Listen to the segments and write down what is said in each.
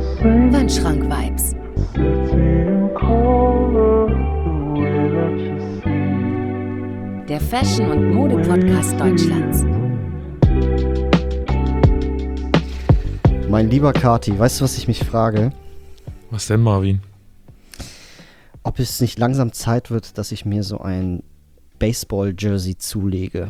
Wandschrank-Vibes. Der Fashion- und Mode-Podcast Deutschlands. Mein lieber Kati, weißt du, was ich mich frage? Was denn, Marvin? Ob es nicht langsam Zeit wird, dass ich mir so ein Baseball-Jersey zulege.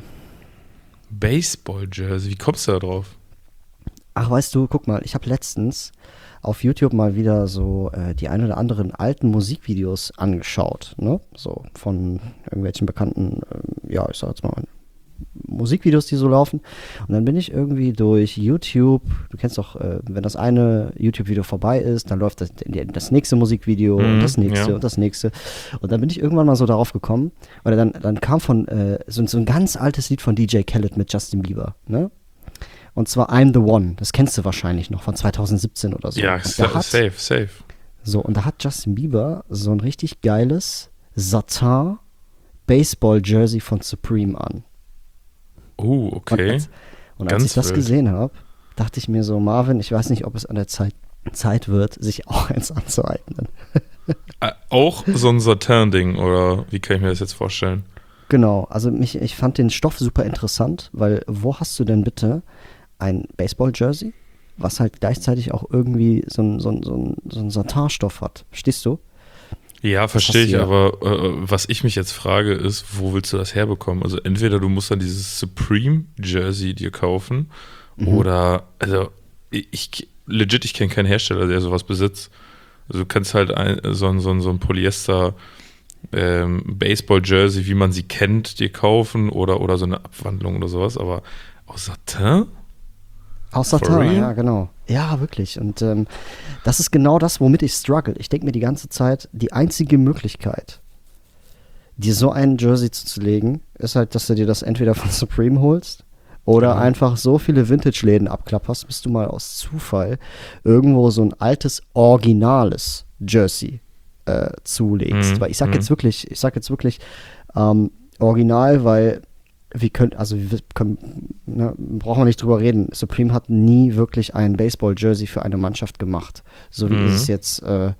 Baseball-Jersey? Wie kommst du da drauf? Ach, weißt du, guck mal, ich habe letztens auf YouTube mal wieder so die ein oder anderen alten Musikvideos angeschaut, ne? So von irgendwelchen bekannten, ja, ich sag jetzt mal, Musikvideos, die so laufen. Und dann bin ich irgendwie durch YouTube, du kennst doch, wenn das eine YouTube-Video vorbei ist, dann läuft das nächste Musikvideo und das nächste und das nächste. Und dann bin ich irgendwann mal so darauf gekommen, oder dann kam von so ein ganz altes Lied von DJ Khaled mit Justin Bieber, ne? Und zwar I'm the One. Das kennst du wahrscheinlich noch von 2017 oder so. Ja, safe. So, und da hat Justin Bieber so ein richtig geiles Satin Baseball-Jersey von Supreme an. Oh, okay. Und als ich das gesehen habe, dachte ich mir so, Marvin, ich weiß nicht, ob es an der Zeit wird, sich auch eins anzueignen. Auch so ein Satin-Ding, oder wie kann ich mir das jetzt vorstellen? Genau, also ich fand den Stoff super interessant, weil wo hast du denn bitte ein Baseball-Jersey, was halt gleichzeitig auch irgendwie so ein Satin-Stoff hat? Verstehst du? Ja, verstehe ich, aber was ich mich jetzt frage ist, wo willst du das herbekommen? Also entweder du musst dann dieses Supreme-Jersey dir kaufen oder, also ich kenne keinen Hersteller, der sowas besitzt. Also du kannst halt so ein Polyester Baseball-Jersey, wie man sie kennt, dir kaufen oder so eine Abwandlung oder sowas, aber aus Satin? Aus Satin, ja, genau. Ja, wirklich. Und das ist genau das, womit ich struggle. Ich denke mir die ganze Zeit, die einzige Möglichkeit, dir so einen Jersey zuzulegen, ist halt, dass du dir das entweder von Supreme holst oder einfach so viele Vintage-Läden abklapperst, bis du mal aus Zufall irgendwo so ein altes, originales Jersey zulegst. Weil ich sag jetzt wirklich original, weil brauchen wir nicht drüber reden. Supreme hat nie wirklich ein Baseball-Jersey für eine Mannschaft gemacht. So wie es jetzt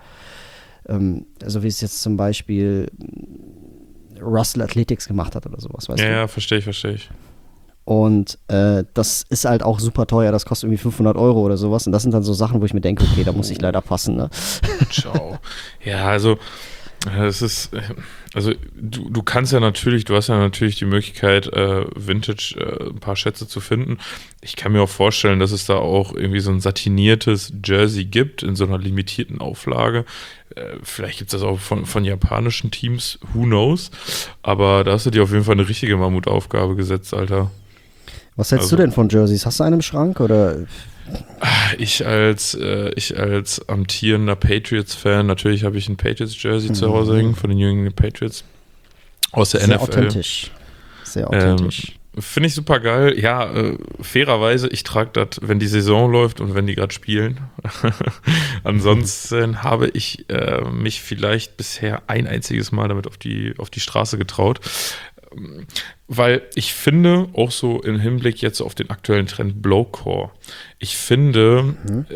zum Beispiel Russell Athletics gemacht hat oder sowas, weißt du? Ja, verstehe ich. Und das ist halt auch super teuer, das kostet irgendwie 500 € oder sowas. Und das sind dann so Sachen, wo ich mir denke, okay, da muss ich leider passen, ne? Ciao. Ja, also es ist, also du hast ja natürlich die Möglichkeit, Vintage ein paar Schätze zu finden. Ich kann mir auch vorstellen, dass es da auch irgendwie so ein satiniertes Jersey gibt in so einer limitierten Auflage. Vielleicht gibt es das auch von japanischen Teams, who knows. Aber da hast du dir auf jeden Fall eine richtige Mammutaufgabe gesetzt, Alter. Was hältst du denn von Jerseys? Hast du einen im Schrank oder? Ich als amtierender Patriots-Fan, natürlich habe ich ein Patriots-Jersey zu Hause hängen von den New England Patriots aus der NFL. Sehr authentisch. Finde ich super geil. Ja, fairerweise, ich trage das, wenn die Saison läuft und wenn die gerade spielen. Ansonsten habe ich mich vielleicht bisher ein einziges Mal damit auf die Straße getraut. Weil ich finde, auch so im Hinblick jetzt auf den aktuellen Trend Blowcore, ich finde,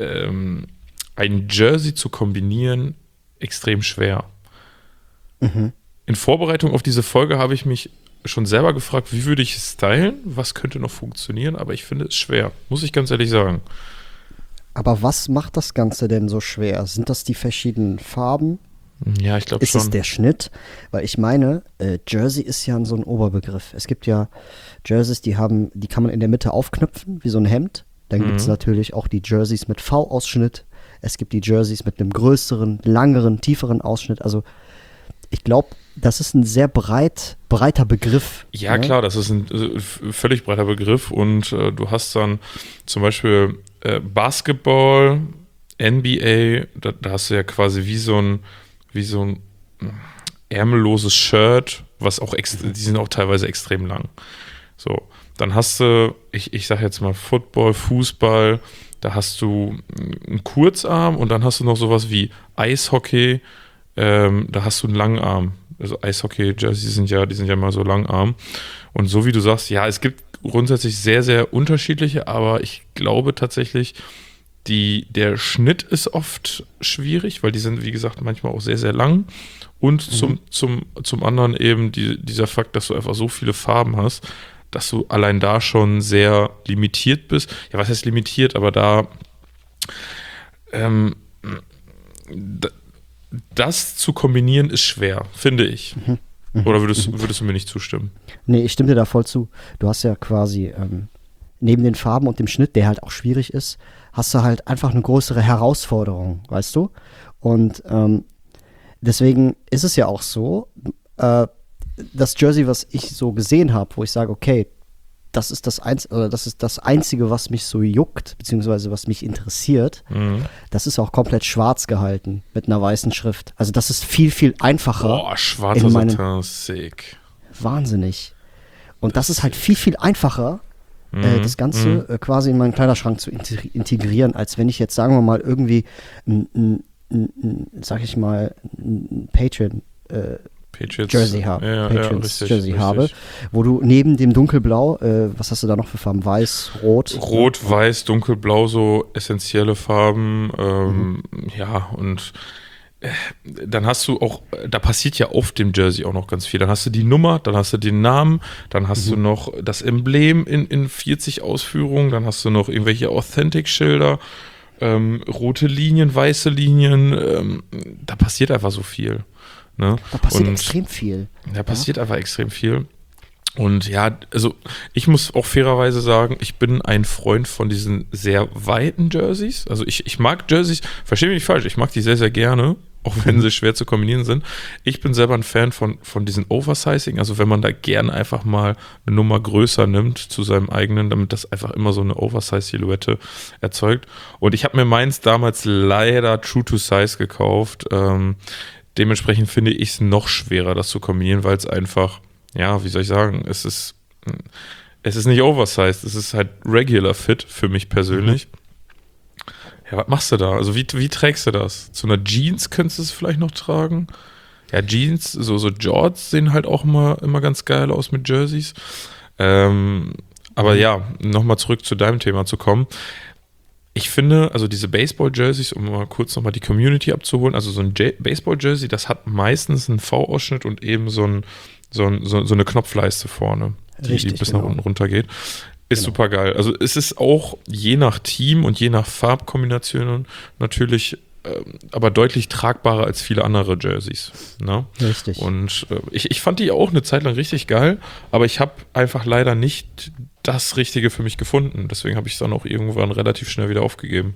ein Jersey zu kombinieren extrem schwer. In Vorbereitung auf diese Folge habe ich mich schon selber gefragt, wie würde ich es stylen, was könnte noch funktionieren, aber ich finde es schwer, muss ich ganz ehrlich sagen. Aber was macht das Ganze denn so schwer? Sind das die verschiedenen Farben? Ja, ich glaube schon. Ist es der Schnitt? Weil ich meine, Jersey ist ja so ein Oberbegriff. Es gibt ja Jerseys, die kann man in der Mitte aufknöpfen, wie so ein Hemd. Dann gibt es natürlich auch die Jerseys mit V-Ausschnitt. Es gibt die Jerseys mit einem größeren, langeren, tieferen Ausschnitt. Also ich glaube, das ist ein sehr breiter Begriff. Ja, ne? Klar, das ist ein völlig breiter Begriff. Und du hast dann zum Beispiel Basketball, NBA, da hast du ja quasi wie so ein ärmelloses Shirt, was auch die sind auch teilweise extrem lang. So, dann hast du, ich sag jetzt mal Football, Fußball, da hast du einen Kurzarm und dann hast du noch sowas wie Eishockey, da hast du einen Langarm. Also Eishockey-Jerseys die sind ja mal so Langarm. Und so wie du sagst, ja, es gibt grundsätzlich sehr, sehr unterschiedliche, aber ich glaube tatsächlich, Der Schnitt ist oft schwierig, weil die sind, wie gesagt, manchmal auch sehr, sehr lang. Und zum anderen eben dieser Fakt, dass du einfach so viele Farben hast, dass du allein da schon sehr limitiert bist. Ja, was heißt limitiert? Aber das zu kombinieren ist schwer, finde ich. Oder würdest du mir nicht zustimmen? Nee, ich stimme dir da voll zu. Du hast ja quasi neben den Farben und dem Schnitt, der halt auch schwierig ist, hast du halt einfach eine größere Herausforderung, weißt du? Und deswegen ist es ja auch so, das Jersey, was ich so gesehen habe, wo ich sage, okay, das ist das Einzige, was mich so juckt, beziehungsweise was mich interessiert. Das ist auch komplett schwarz gehalten mit einer weißen Schrift. Also das ist viel, viel einfacher. Boah, schwarzer Satin, sick. Wahnsinnig. Und das ist halt viel, viel einfacher, das Ganze quasi in meinen Kleiderschrank zu integrieren, als wenn ich jetzt, sagen wir mal, irgendwie sag ich mal, ein Patriots Jersey habe, wo du neben dem dunkelblau, was hast du da noch für Farben? Weiß, Rot? Rot, Weiß, dunkelblau, so essentielle Farben, ja, und dann hast du auch, da passiert ja auf dem Jersey auch noch ganz viel. Dann hast du die Nummer, dann hast du den Namen, dann hast du noch das Emblem in 40 Ausführungen, dann hast du noch irgendwelche Authentic-Schilder, rote Linien, weiße Linien, da passiert einfach so viel. Ne? Da passiert extrem viel. Da passiert einfach extrem viel. Und ja, also ich muss auch fairerweise sagen, ich bin ein Freund von diesen sehr weiten Jerseys. Also ich mag Jerseys, verstehe mich nicht falsch, ich mag die sehr, sehr gerne, auch wenn sie schwer zu kombinieren sind. Ich bin selber ein Fan von diesen Oversizing, also wenn man da gern einfach mal eine Nummer größer nimmt zu seinem eigenen, damit das einfach immer so eine Oversize-Silhouette erzeugt. Und ich habe mir meins damals leider True to Size gekauft. Dementsprechend finde ich es noch schwerer, das zu kombinieren, weil es einfach, ja, wie soll ich sagen, es ist nicht oversized, es ist halt regular fit für mich persönlich. Ja, was machst du da? Also wie trägst du das? Zu einer Jeans könntest du es vielleicht noch tragen? Ja, Jeans, so Jorts sehen halt auch immer ganz geil aus mit Jerseys. Aber ja, nochmal zurück zu deinem Thema zu kommen. Ich finde, also diese Baseball-Jerseys, um mal kurz nochmal die Community abzuholen, also so ein Baseball-Jersey, das hat meistens einen V-Ausschnitt und eben so eine Knopfleiste vorne, die bis nach unten runter geht. Ist super geil. Also es ist auch je nach Team und je nach Farbkombinationen natürlich aber deutlich tragbarer als viele andere Jerseys. Ne? Richtig. Und ich fand die auch eine Zeit lang richtig geil, aber ich habe einfach leider nicht das Richtige für mich gefunden. Deswegen habe ich es dann auch irgendwann relativ schnell wieder aufgegeben.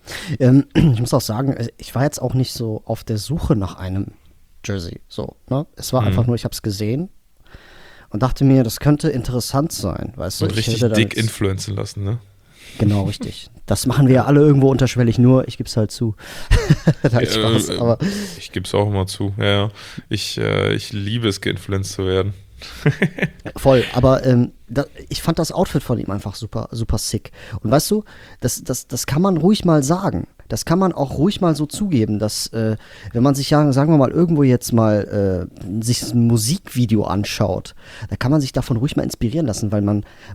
Ich muss auch sagen, ich war jetzt auch nicht so auf der Suche nach einem Jersey. So, ne? Es war einfach nur, ich habe es gesehen und dachte mir, das könnte interessant sein. Weißt du? Und richtig dick influenzen lassen, ne? Genau, richtig. Das machen wir ja alle irgendwo unterschwellig, nur ich gebe es halt zu. Spaß, aber ich gebe es auch immer zu. Ja, ich liebe es, geinfluenced zu werden. Voll, aber ich fand das Outfit von ihm einfach super, super sick. Und weißt du, das kann man ruhig mal sagen. Das kann man auch ruhig mal so zugeben, dass wenn man sich, sagen wir mal, irgendwo jetzt mal sich ein Musikvideo anschaut, da kann man sich davon ruhig mal inspirieren lassen, weil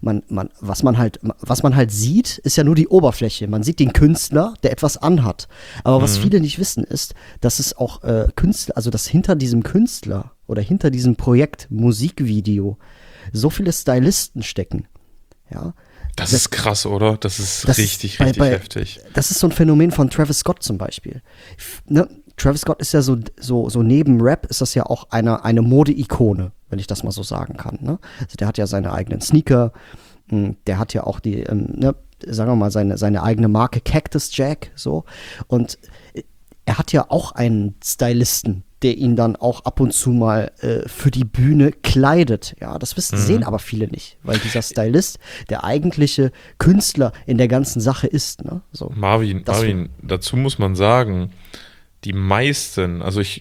was man halt sieht, ist ja nur die Oberfläche. Man sieht den Künstler, der etwas anhat. Aber was viele nicht wissen, ist, dass es auch Künstler, also dass hinter diesem Künstler oder hinter diesem Projekt Musikvideo so viele Stylisten stecken. Ja. Das ist krass, oder? Das ist richtig heftig. Das ist so ein Phänomen von Travis Scott zum Beispiel. Ne? Travis Scott ist ja so neben Rap ist das ja auch eine Mode-Ikone, wenn ich das mal so sagen kann. Ne? Also der hat ja seine eigenen Sneaker, der hat ja auch die, sagen wir mal, seine eigene Marke Cactus Jack, so. Und er hat ja auch einen Stylisten, der ihn dann auch ab und zu mal für die Bühne kleidet. Ja, das sehen aber viele nicht, weil dieser Stylist der eigentliche Künstler in der ganzen Sache ist. Ne? So, Marvin, dazu muss man sagen, die meisten, also ich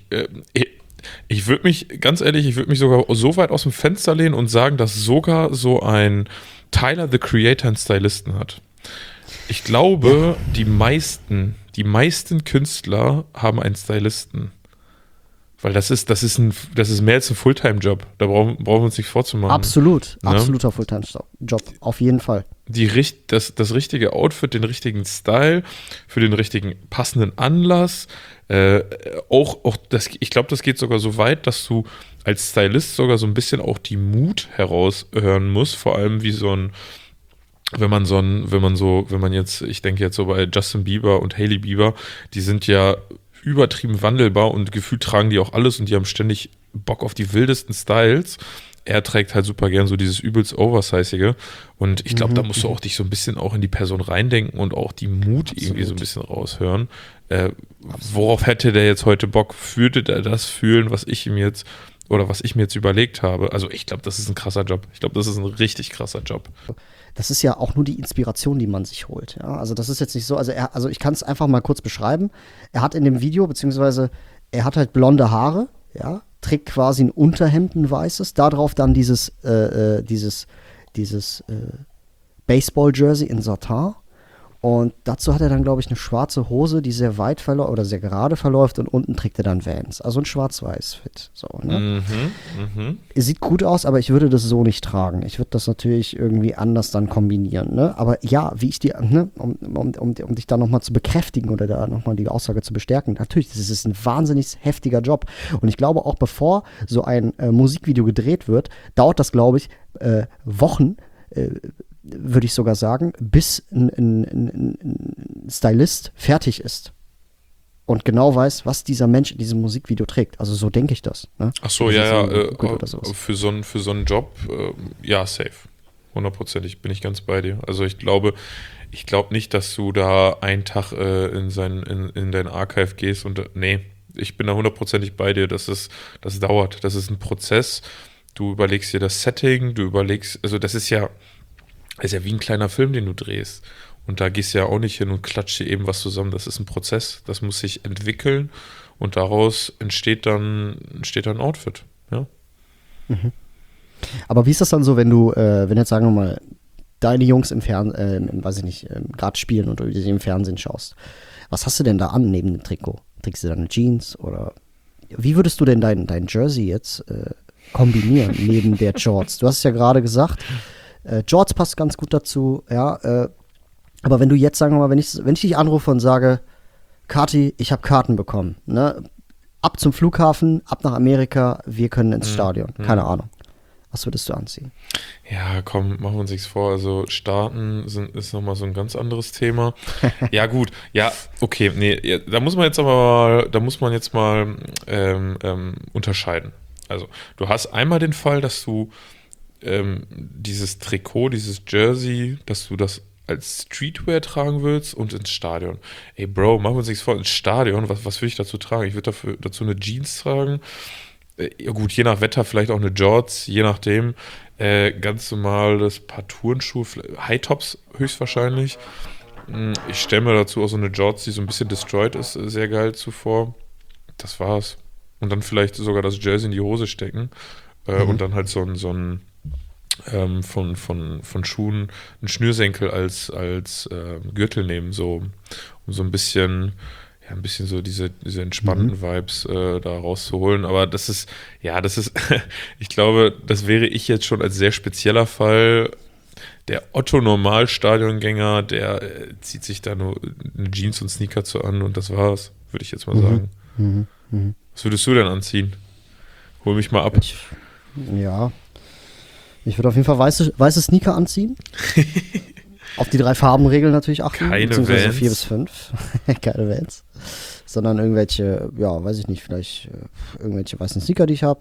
würde mich, ganz ehrlich, sogar so weit aus dem Fenster lehnen und sagen, dass sogar so ein Tyler, the Creator, einen Stylisten hat. Ich glaube, die meisten Künstler haben einen Stylisten. Weil das ist mehr als ein Fulltime-Job. Da brauchen wir uns nichts vorzumachen. Absolut, Ne? absoluter Fulltime-Job, auf jeden Fall. Das richtige Outfit, den richtigen Style, für den richtigen passenden Anlass. Ich glaube, das geht sogar so weit, dass du als Stylist sogar so ein bisschen auch die Mut heraushören musst, vor allem wie ich denke jetzt so bei Justin Bieber und Hailey Bieber, die sind ja übertrieben wandelbar und gefühlt tragen die auch alles und die haben ständig Bock auf die wildesten Styles. Er trägt halt super gern so dieses übelst Oversizige und ich glaube, da musst du auch dich so ein bisschen auch in die Person reindenken und auch die Mut irgendwie so ein bisschen raushören. Worauf hätte der jetzt heute Bock? Würde der das fühlen, was ich mir jetzt überlegt habe? Also ich glaube, das ist ein krasser Job. Ich glaube, das ist ein richtig krasser Job. Das ist ja auch nur die Inspiration, die man sich holt. Ja? Also das ist jetzt nicht so, also ich kann es einfach mal kurz beschreiben. Er hat in dem Video, beziehungsweise er hat halt blonde Haare, ja, trägt quasi ein Unterhemd, ein weißes, darauf dann dieses Baseball-Jersey in Satin. Und dazu hat er dann, glaube ich, eine schwarze Hose, die sehr weit verläuft oder sehr gerade verläuft und unten trägt er dann Vans. Also ein Schwarz-Weiß-Fit. So, ne? Sieht gut aus, aber ich würde das so nicht tragen. Ich würde das natürlich irgendwie anders dann kombinieren. Ne? Aber ja, wie ich dir, ne, um dich da nochmal zu bekräftigen oder da nochmal die Aussage zu bestärken, natürlich, das ist ein wahnsinnig heftiger Job. Und ich glaube auch, bevor so ein Musikvideo gedreht wird, dauert das, glaube ich, Wochen, würde ich sogar sagen, bis ein Stylist fertig ist und genau weiß, was dieser Mensch in diesem Musikvideo trägt. Also so denke ich das. Ne? Ach so, für so einen Job, ja, safe. 100%ig bin ich ganz bei dir. Also ich glaube nicht, dass du da einen Tag in dein Archive gehst und nee, ich bin da 100%ig bei dir. Das dauert. Das ist ein Prozess. Du überlegst dir das Setting, also das ist ja wie ein kleiner Film, den du drehst. Und da gehst du ja auch nicht hin und klatscht dir eben was zusammen. Das ist ein Prozess. Das muss sich entwickeln und daraus entsteht dann ein Outfit. Ja. Mhm. Aber wie ist das dann so, wenn jetzt sagen wir mal, deine Jungs im Fernsehen, weiß ich nicht, gerade spielen und du sie im Fernsehen schaust? Was hast du denn da an neben dem Trikot? Trägst du deine Jeans oder wie würdest du denn dein Jersey jetzt kombinieren neben der Jorts? Du hast es ja gerade gesagt, Jorts passt ganz gut dazu, ja. Aber wenn du jetzt, sagen wir mal, wenn ich dich anrufe und sage, Kati, ich habe Karten bekommen, ne? Ab zum Flughafen, ab nach Amerika, wir können ins Stadion. Keine Ahnung. Was würdest du anziehen? Ja, komm, machen wir uns nichts vor. Also Starten ist nochmal so ein ganz anderes Thema. Ja, gut. Ja, okay. Nee, da muss man jetzt mal unterscheiden. Also, du hast einmal den Fall, dass du dieses Trikot, dieses Jersey, dass du das als Streetwear tragen willst und ins Stadion. Ey, Bro, machen wir uns nichts vor. Ins Stadion, was will ich dazu tragen? Ich würde dazu eine Jeans tragen. Ja gut, je nach Wetter vielleicht auch eine Jorts, je nachdem. Ganz normales Paar Turnschuhe, High-Tops höchstwahrscheinlich. Ich stelle mir dazu auch so eine Jorts, die so ein bisschen destroyed ist, sehr geil zuvor. Das war's. Und dann vielleicht sogar das Jersey in die Hose stecken. Und dann halt so ein von Schuhen einen Schnürsenkel als Gürtel nehmen, so um so ein bisschen so diese entspannten Vibes da rauszuholen. Aber das ist, ich glaube, das wäre ich jetzt schon als sehr spezieller Fall. Der Otto-Normal-Stadiongänger, der zieht sich da nur eine Jeans und Sneaker an und das war's, würde ich jetzt mal sagen. Was würdest du denn anziehen? Hol mich mal ab. Ich würde auf jeden Fall weiße Sneaker anziehen. Auf die 3 Farbenregeln natürlich achten. Keine beziehungsweise Vans. 4 bis 5. Keine Vans. Sondern irgendwelche, weiß ich nicht, vielleicht irgendwelche weißen Sneaker, die ich habe.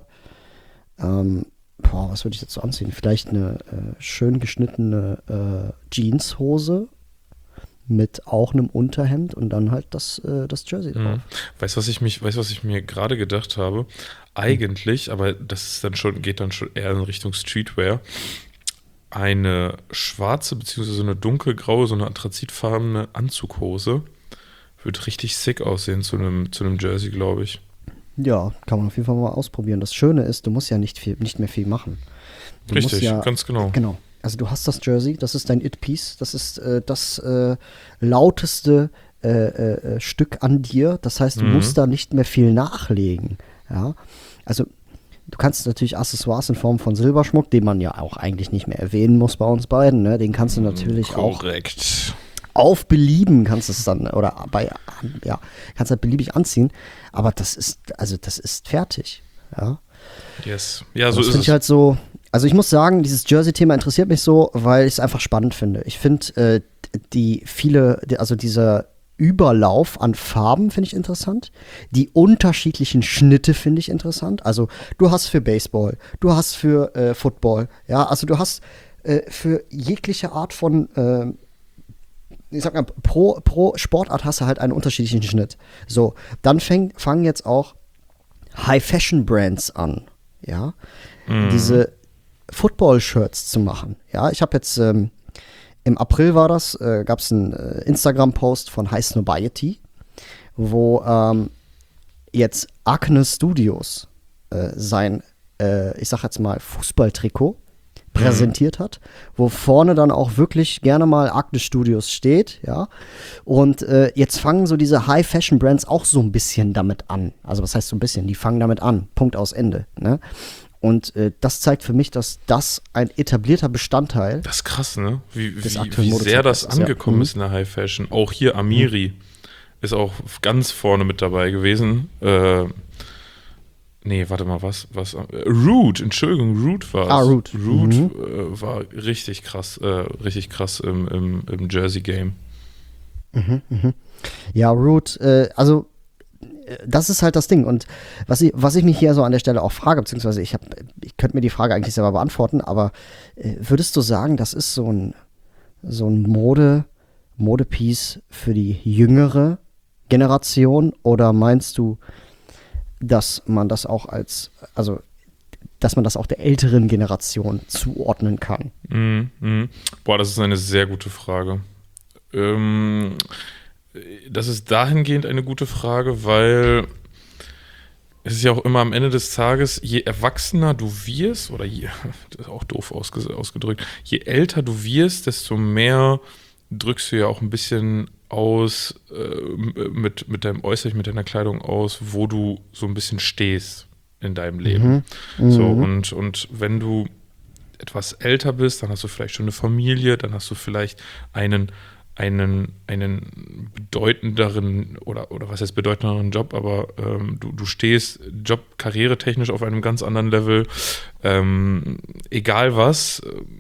Was würde ich dazu anziehen? Vielleicht eine schön geschnittene Jeanshose mit auch einem Unterhemd und dann halt das Jersey drauf. Weißt du, was ich mir gerade gedacht habe? Eigentlich, aber geht dann schon eher in Richtung Streetwear, eine schwarze bzw. eine dunkelgraue, so eine anthrazitfarbene Anzughose wird richtig sick aussehen zu einem Jersey, glaube ich. Ja, kann man auf jeden Fall mal ausprobieren. Das Schöne ist, du musst ja nicht mehr viel machen. Richtig, ganz genau. Genau. Also du hast das Jersey, das ist dein It-Piece, das ist das lauteste Stück an dir. Das heißt, du musst da nicht mehr viel nachlegen. Ja, also du kannst natürlich Accessoires in Form von Silberschmuck, den man ja auch eigentlich nicht mehr erwähnen muss bei uns beiden, ne? Den kannst du natürlich auch auf Belieben kannst es dann, oder kannst halt beliebig anziehen, aber das ist fertig, ja. Yes. Ja, so das ist finde es. ich halt so, also ich muss sagen, dieses Jersey-Thema interessiert mich so, weil ich es einfach spannend finde. Ich finde dieser Überlauf an Farben finde ich interessant. Die unterschiedlichen Schnitte finde ich interessant. Also du hast für Baseball, du hast für Football, ja, also du hast für jegliche Art von ich sag mal, pro Sportart hast du halt einen unterschiedlichen Schnitt. So, dann fangen jetzt auch High-Fashion-Brands an, ja, diese Football-Shirts zu machen. Ja, ich habe jetzt im April gab es einen Instagram-Post von High Snobiety, wo jetzt Acne Studios sein, ich sag jetzt mal, Fußballtrikot präsentiert hat, wo vorne dann auch wirklich gerne mal Acne Studios steht, ja. Und jetzt fangen so diese High-Fashion-Brands auch so ein bisschen damit an. Also was heißt so ein bisschen? Die fangen damit an. Punkt aus Ende, ne? Und das zeigt für mich, dass das ein etablierter Bestandteil Das ist krass, ne? Wie aktuellen sehr das Modezeitalters ist, angekommen ja. ist in der High Fashion. Auch hier Amiri ist auch ganz vorne mit dabei gewesen. Nee, warte mal, was? Root, Entschuldigung, Root war es. Root. Root war richtig krass im Jersey-Game. Ja, Root, also das ist halt das Ding. Und was ich mich hier so an der Stelle auch frage, beziehungsweise ich könnte mir die Frage eigentlich selber beantworten, aber würdest du sagen, das ist so ein Modepiece für die jüngere Generation, oder meinst du, dass man das auch dass man das auch der älteren Generation zuordnen kann? Boah, das ist eine sehr gute Frage. Das ist dahingehend eine gute Frage, weil es ist ja auch immer am Ende des Tages, je erwachsener du wirst, oder das ist auch doof ausgedrückt, je älter du wirst, desto mehr drückst du ja auch ein bisschen aus mit deinem Äußeren, mit deiner Kleidung aus, wo du so ein bisschen stehst in deinem Leben. So, und wenn du etwas älter bist, dann hast du vielleicht schon eine Familie, dann hast du vielleicht einen bedeutenderen oder was heißt bedeutenderen Job, aber du stehst karrieretechnisch auf einem ganz anderen Level. Egal was,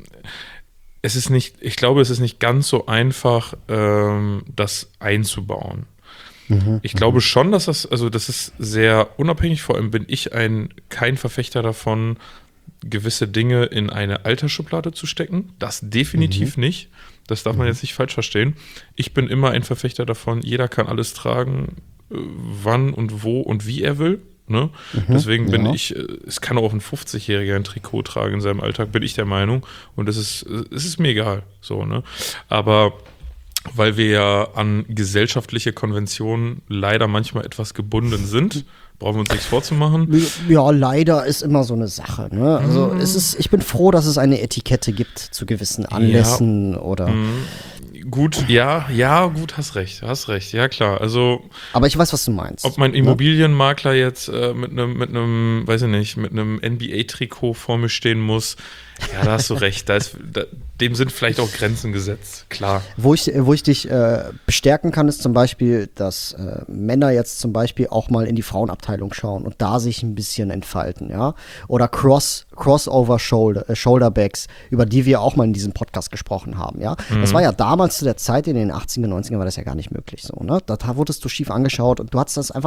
ich glaube, es ist nicht ganz so einfach, das einzubauen. Ich glaube schon, dass das ist sehr unabhängig, vor allem bin ich kein Verfechter davon, gewisse Dinge in eine Altersschublade zu stecken. Das definitiv nicht. Das darf man jetzt nicht falsch verstehen. Ich bin immer ein Verfechter davon, jeder kann alles tragen, wann und wo und wie er will. Ne? Deswegen bin ich, es kann auch ein 50-Jähriger ein Trikot tragen in seinem Alltag, bin ich der Meinung. Und es ist mir egal. So, ne? Aber weil wir ja an gesellschaftliche Konventionen leider manchmal etwas gebunden sind, brauchen wir uns nichts vorzumachen. Ja, leider ist immer so eine Sache. Ne? Also ich bin froh, dass es eine Etikette gibt zu gewissen Anlässen oder. Gut, gut, hast recht, ja klar. Also, aber ich weiß, was du meinst. Ob mein Immobilienmakler jetzt mit einem, weiß ich nicht, mit einem NBA-Trikot vor mir stehen muss, ja, da hast du recht. Dem sind vielleicht auch Grenzen gesetzt, klar. Wo ich dich bestärken kann, ist zum Beispiel, dass Männer jetzt zum Beispiel auch mal in die Frauenabteilung schauen und da sich ein bisschen entfalten, ja. Oder Crossover Shoulderbacks, über die wir auch mal in diesem Podcast gesprochen haben, ja. Das war ja damals zu der Zeit, in den 80er, 90er war das ja gar nicht möglich so, ne? Da wurdest du schief angeschaut und du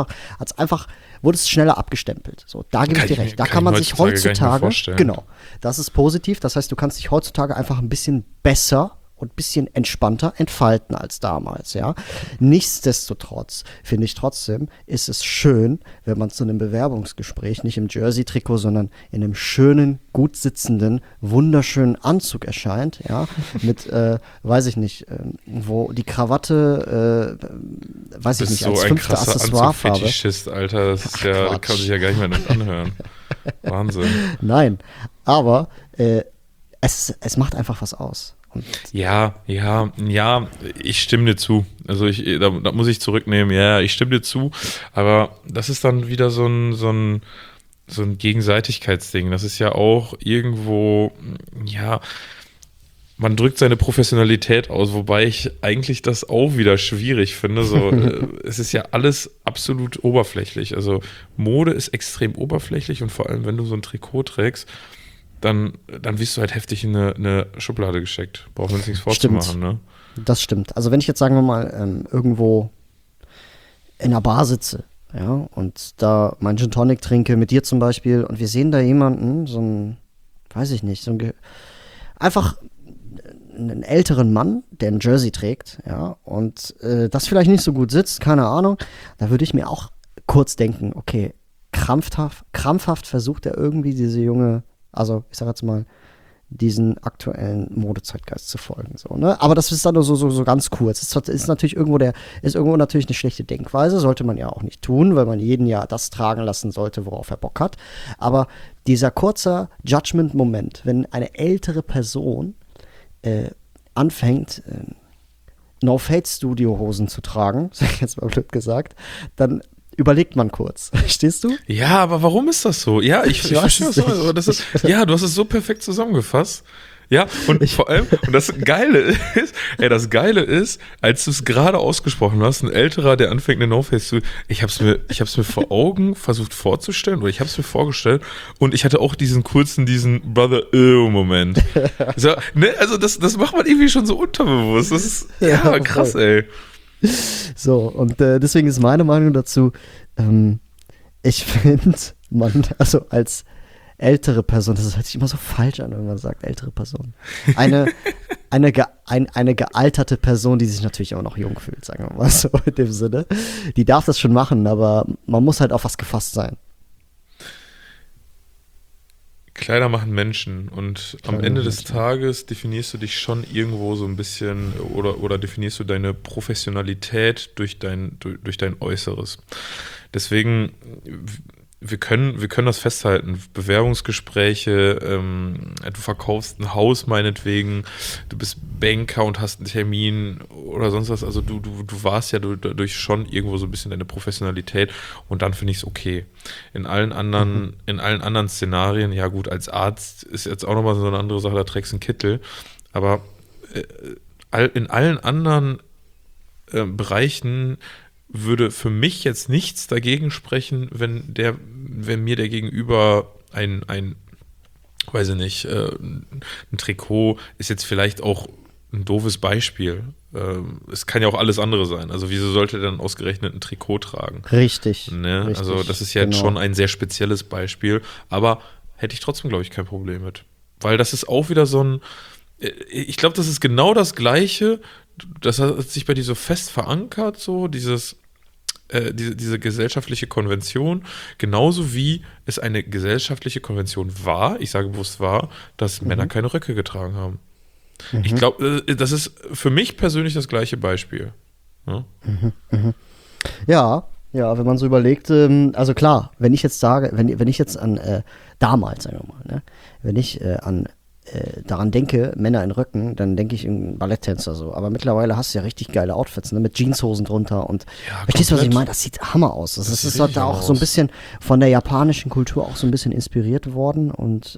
wurdest schneller abgestempelt. So, da gebe ich dir recht. Da kann man sich heutzutage, genau, das ist positiv. Das heißt, du kannst dich heutzutage einfach ein bisschen besser und ein bisschen entspannter entfalten als damals, ja. Nichtsdestotrotz finde ich trotzdem, ist es schön, wenn man zu einem Bewerbungsgespräch nicht im Jersey-Trikot, sondern in einem schönen, gut sitzenden, wunderschönen Anzug erscheint, ja, mit, weiß ich nicht, wo die Krawatte, weiß ich nicht, als 5. Accessoirefarbe. Fetischist, Alter, das ist kann sich ja gar nicht mehr nicht anhören. Wahnsinn. Nein, aber es macht einfach was aus. Und Ja, ich stimme dir zu. Also da muss ich zurücknehmen. Ja, ich stimme dir zu. Aber das ist dann wieder so ein Gegenseitigkeitsding. Das ist ja auch irgendwo, ja, man drückt seine Professionalität aus, wobei ich eigentlich das auch wieder schwierig finde. So, es ist ja alles absolut oberflächlich. Also Mode ist extrem oberflächlich und vor allem, wenn du so ein Trikot trägst, dann wirst du halt heftig in eine Schublade gesteckt. Brauchen wir uns nichts vorzumachen, ne? das stimmt. Also wenn ich jetzt, sagen wir mal, irgendwo in einer Bar sitze, ja, und da mein Gin Tonic trinke, mit dir zum Beispiel, und wir sehen da jemanden, so ein, weiß ich nicht, einfach einen älteren Mann, der ein Jersey trägt, ja, und das vielleicht nicht so gut sitzt, keine Ahnung, da würde ich mir auch kurz denken, okay, krampfhaft versucht er irgendwie diese junge, also ich sag jetzt mal, diesen aktuellen Modezeitgeist zu folgen, so, ne? Aber das ist dann nur so ganz kurz. Ist natürlich irgendwo natürlich eine schlechte Denkweise, sollte man ja auch nicht tun, weil man jeden ja das tragen lassen sollte, worauf er Bock hat. Aber dieser kurze Judgment-Moment, wenn eine ältere Person anfängt, No-Fade-Studio-Hosen zu tragen, sag ich jetzt mal blöd gesagt, dann überlegt man kurz. Verstehst du? Ja, aber warum ist das so? Ja, ich verstehe das so. Aber ja, du hast es so perfekt zusammengefasst. Ja, und vor allem, und das Geile ist, als du es gerade ausgesprochen hast, ein älterer, der anfängt, eine No-Face zu, ich hab's mir vor Augen versucht vorzustellen, oder ich hab's mir vorgestellt, und ich hatte auch diesen Brother-Moment. So, ne, also das macht man irgendwie schon so unterbewusst. Das ist, ja, krass, ey. So, und deswegen ist meine Meinung dazu, ich finde, also als ältere Person, das hört sich immer so falsch an, wenn man sagt ältere Person. Eine gealterte Person, die sich natürlich auch noch jung fühlt, sagen wir mal so in dem Sinne. Die darf das schon machen, aber man muss halt auf was gefasst sein. Kleider machen Menschen, und am Ende des Tages definierst du dich schon irgendwo so ein bisschen oder definierst du deine Professionalität durch dein Äußeres. Deswegen, wir können das festhalten. Bewerbungsgespräche, du verkaufst ein Haus meinetwegen, du bist Banker und hast einen Termin oder sonst was. Also du warst ja dadurch schon irgendwo so ein bisschen deine Professionalität, und dann finde ich es okay. In allen anderen Szenarien, ja gut, als Arzt ist jetzt auch nochmal so eine andere Sache, da trägst du einen Kittel. Aber in allen anderen Bereichen würde für mich jetzt nichts dagegen sprechen, wenn mir der Gegenüber weiß ich nicht, ein Trikot ist jetzt vielleicht auch ein doofes Beispiel. Es kann ja auch alles andere sein. Also wieso sollte er dann ausgerechnet ein Trikot tragen? Richtig. Ne? Richtig, also das ist ja jetzt schon ein sehr spezielles Beispiel, aber hätte ich trotzdem, glaube ich, kein Problem mit. Weil das ist auch wieder so ein, ich glaube, das ist genau das Gleiche, das hat sich bei dir so fest verankert, so diese gesellschaftliche Konvention, genauso wie es eine gesellschaftliche Konvention war, ich sage bewusst war, dass Männer keine Röcke getragen haben. Ich glaube, das ist für mich persönlich das gleiche Beispiel. Ja, wenn man so überlegt, also klar, wenn ich jetzt sage, wenn ich jetzt an damals, sagen wir mal, ne, wenn ich daran denke, Männer in Röcken, dann denke ich in Balletttänzer so. Aber mittlerweile hast du ja richtig geile Outfits, ne, mit Jeanshosen drunter und verstehst du, was ich meine? Das sieht Hammer aus. Das ist halt da auch so ein bisschen von der japanischen Kultur auch so ein bisschen inspiriert worden und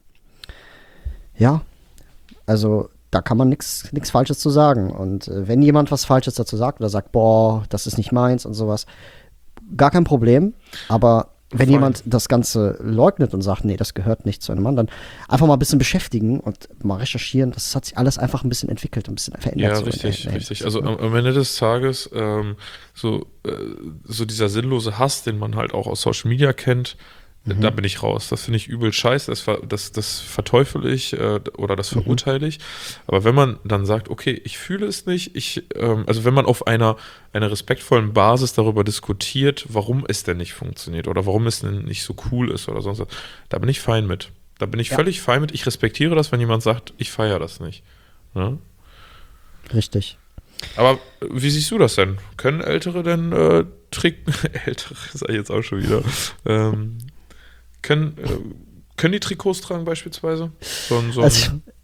ja, also da kann man nichts Falsches zu sagen. Und wenn jemand was Falsches dazu sagt oder sagt, boah, das ist nicht meins und sowas, gar kein Problem. Aber wenn jemand das Ganze leugnet und sagt, nee, das gehört nicht zu einem Mann, dann einfach mal ein bisschen beschäftigen und mal recherchieren. Das hat sich alles einfach ein bisschen entwickelt, ein bisschen verändert. Ja, so richtig. Also am Ende des Tages so dieser sinnlose Hass, den man halt auch aus Social Media kennt, da bin ich raus. Das finde ich übel scheiße. Das verteufel ich oder das verurteile ich. Aber wenn man dann sagt, okay, ich fühle es nicht, also wenn man auf einer respektvollen Basis darüber diskutiert, warum es denn nicht funktioniert oder warum es denn nicht so cool ist oder sonst was, da bin ich fein mit. Da bin ich völlig fein mit. Ich respektiere das, wenn jemand sagt, ich feiere das nicht. Ja? Richtig. Aber wie siehst du das denn? Können Ältere denn Ältere, sage ich jetzt auch schon wieder, können die Trikots tragen beispielsweise?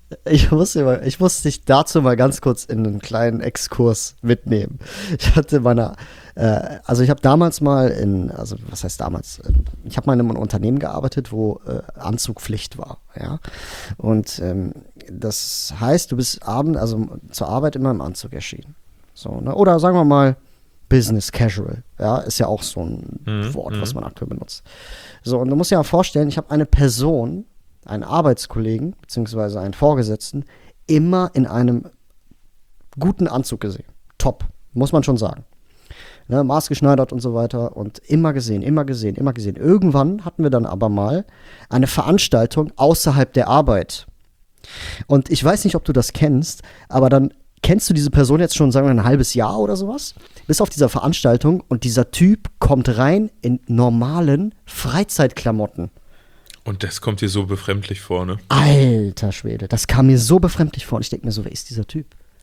Ich muss dich dazu mal ganz kurz in einen kleinen Exkurs mitnehmen. Ich hatte also ich habe damals was heißt damals? Ich habe mal in einem Unternehmen gearbeitet, wo Anzugpflicht war, ja. Und das heißt, du bist zur Arbeit immer im Anzug erschienen. So, ne? Oder sagen wir mal Business Casual, ja, ist ja auch so ein Wort, was man aktuell benutzt. So, und du musst dir mal vorstellen, ich habe eine Person, einen Arbeitskollegen beziehungsweise einen Vorgesetzten immer in einem guten Anzug gesehen. Top, muss man schon sagen. Ne, maßgeschneidert und so weiter und immer gesehen. Irgendwann hatten wir dann aber mal eine Veranstaltung außerhalb der Arbeit. Und ich weiß nicht, ob du das kennst, aber dann kennst du diese Person jetzt schon, sagen wir, ein halbes Jahr oder sowas? Bist auf dieser Veranstaltung und dieser Typ kommt rein in normalen Freizeitklamotten. Und das kommt dir so befremdlich vor, ne? Alter Schwede, das kam mir so befremdlich vor und ich denke mir so, wer ist dieser Typ?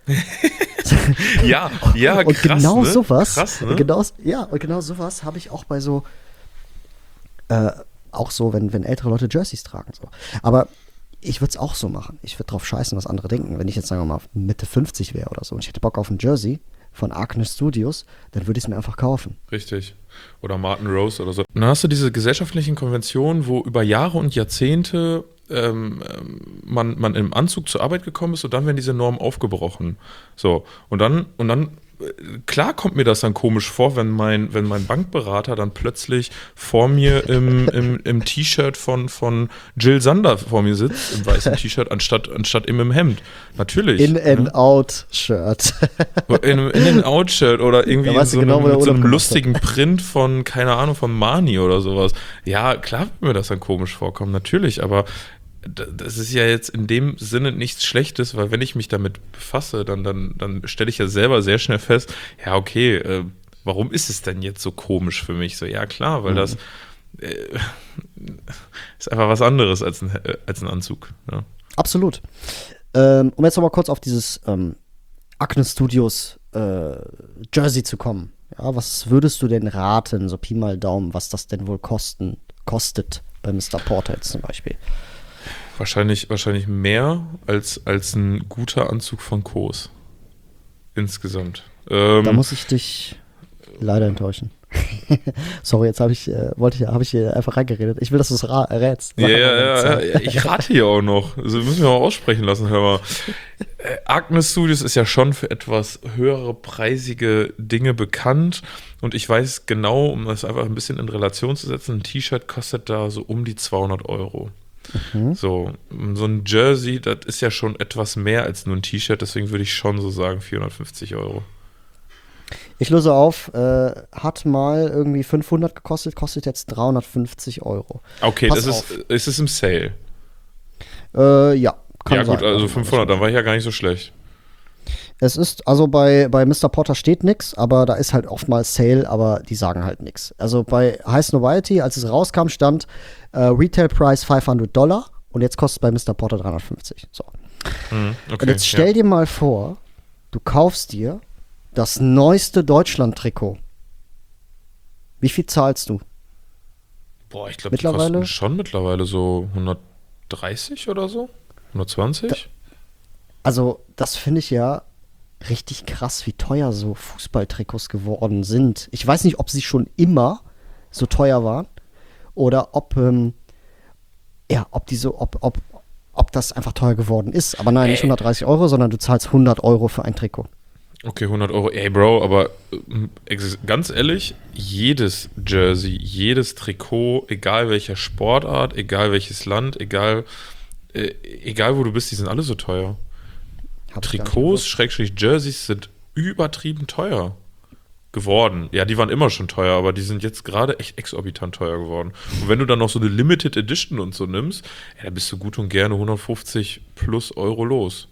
Ja, und krass, genau ne? sowas, Krass, ne? genau sowas habe ich auch bei so, wenn ältere Leute Jerseys tragen. So. Aber ich würde es auch so machen. Ich würde drauf scheißen, was andere denken. Wenn ich jetzt, sagen wir mal, Mitte 50 wäre oder so und ich hätte Bock auf ein Jersey von Acne Studios, dann würde ich es mir einfach kaufen. Richtig. Oder Martin Rose oder so. Und dann hast du diese gesellschaftlichen Konventionen, wo über Jahre und Jahrzehnte man im Anzug zur Arbeit gekommen ist und dann werden diese Normen aufgebrochen. So, und dann klar kommt mir das dann komisch vor, wenn mein Bankberater dann plötzlich vor mir im T-Shirt von Jill Sander vor mir sitzt, im weißen T-Shirt, anstatt im Hemd. Natürlich. In-and-out-Shirt. In-and-out-Shirt oder irgendwie mit so einem lustigen Print von, keine Ahnung, von Marni oder sowas. Ja, klar wird mir das dann komisch vorkommen, natürlich, aber das ist ja jetzt in dem Sinne nichts Schlechtes, weil wenn ich mich damit befasse, dann stelle ich ja selber sehr schnell fest, ja, okay, warum ist es denn jetzt so komisch für mich? So, ja, klar, weil das ist einfach was anderes als ein Anzug. Ja. Absolut. Um jetzt nochmal kurz auf dieses Acne Studios Jersey zu kommen. Ja, was würdest du denn raten, so Pi mal Daumen, was das denn wohl kostet bei Mr. Porter jetzt zum Beispiel? Wahrscheinlich mehr als ein guter Anzug von Kos. Insgesamt. Da muss ich dich leider enttäuschen. Sorry, jetzt habe ich hier einfach reingeredet. Ich will, dass du es rätst. Ja. Ich rate hier auch noch. Also müssen wir mal aussprechen lassen, hör mal. Acne Studios ist ja schon für etwas höhere preisige Dinge bekannt. Und ich weiß genau, um das einfach ein bisschen in Relation zu setzen, ein T-Shirt kostet da so um die 200 Euro. So ein Jersey, das ist ja schon etwas mehr als nur ein T-Shirt, deswegen würde ich schon so sagen 450 Euro. Ich löse auf, hat mal irgendwie 500 gekostet, kostet jetzt 350 Euro. Okay, ist es im Sale? Ja, kann ja sein. Ja gut, also 500, dann war ich ja gar nicht so schlecht. Es ist, also bei Mr. Porter steht nichts, aber da ist halt oftmals Sale, aber die sagen halt nichts. Also bei Heiß Novelty, als es rauskam, stand Retail Price $500 und jetzt kostet es bei Mr. Porter 350. So. Okay, und jetzt stell dir mal vor, du kaufst dir das neueste Deutschland-Trikot. Wie viel zahlst du? Boah, ich glaube, die kosten schon mittlerweile so 130 oder so? 120? Also, das finde ich ja richtig krass, wie teuer so Fußballtrikots geworden sind. Ich weiß nicht, ob sie schon immer so teuer waren oder ob das einfach teuer geworden ist. Aber nein, nicht 130 Euro, sondern du zahlst 100 Euro für ein Trikot. Okay, 100 Euro. Ey, Bro, aber ganz ehrlich, jedes Jersey, jedes Trikot, egal welcher Sportart, egal welches Land, egal wo du bist, die sind alle so teuer. Trikots, Jerseys sind übertrieben teuer geworden. Ja, die waren immer schon teuer, aber die sind jetzt gerade echt exorbitant teuer geworden. Und wenn du dann noch so eine Limited Edition und so nimmst, ja, dann bist du gut und gerne 150 plus Euro los.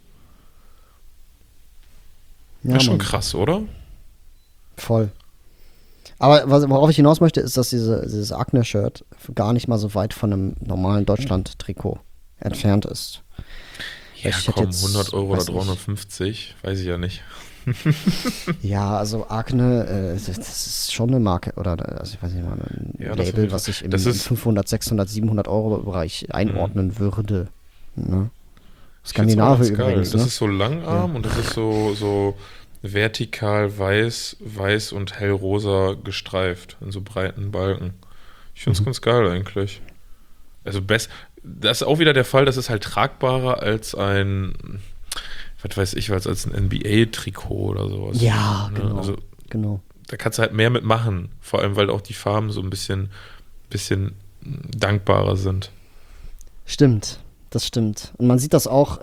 Ja, das ist schon krass, oder? Voll. Aber worauf ich hinaus möchte, ist, dass dieses Acne-Shirt gar nicht mal so weit von einem normalen Deutschland-Trikot entfernt ist. Ja, komm, 100 Euro oder 350, weiß ich ja nicht. Ja, also Acne, das ist schon eine Marke, oder also ich weiß nicht mal, ein Label, was ich im 500, 600, 700 Euro Bereich einordnen würde. Ne? Skandinavier ganz geil. übrigens. Das Ne? ist so langarm und das ist so vertikal weiß und hellrosa gestreift in so breiten Balken. Ich finde es ganz geil eigentlich. Also das ist auch wieder der Fall, das ist halt tragbarer als was weiß ich was, als ein NBA-Trikot oder sowas. Ja, Ne? genau. Also genau. da kannst du halt mehr mitmachen. Vor allem, weil auch die Farben so ein bisschen dankbarer sind. Stimmt, das stimmt. Und man sieht das auch,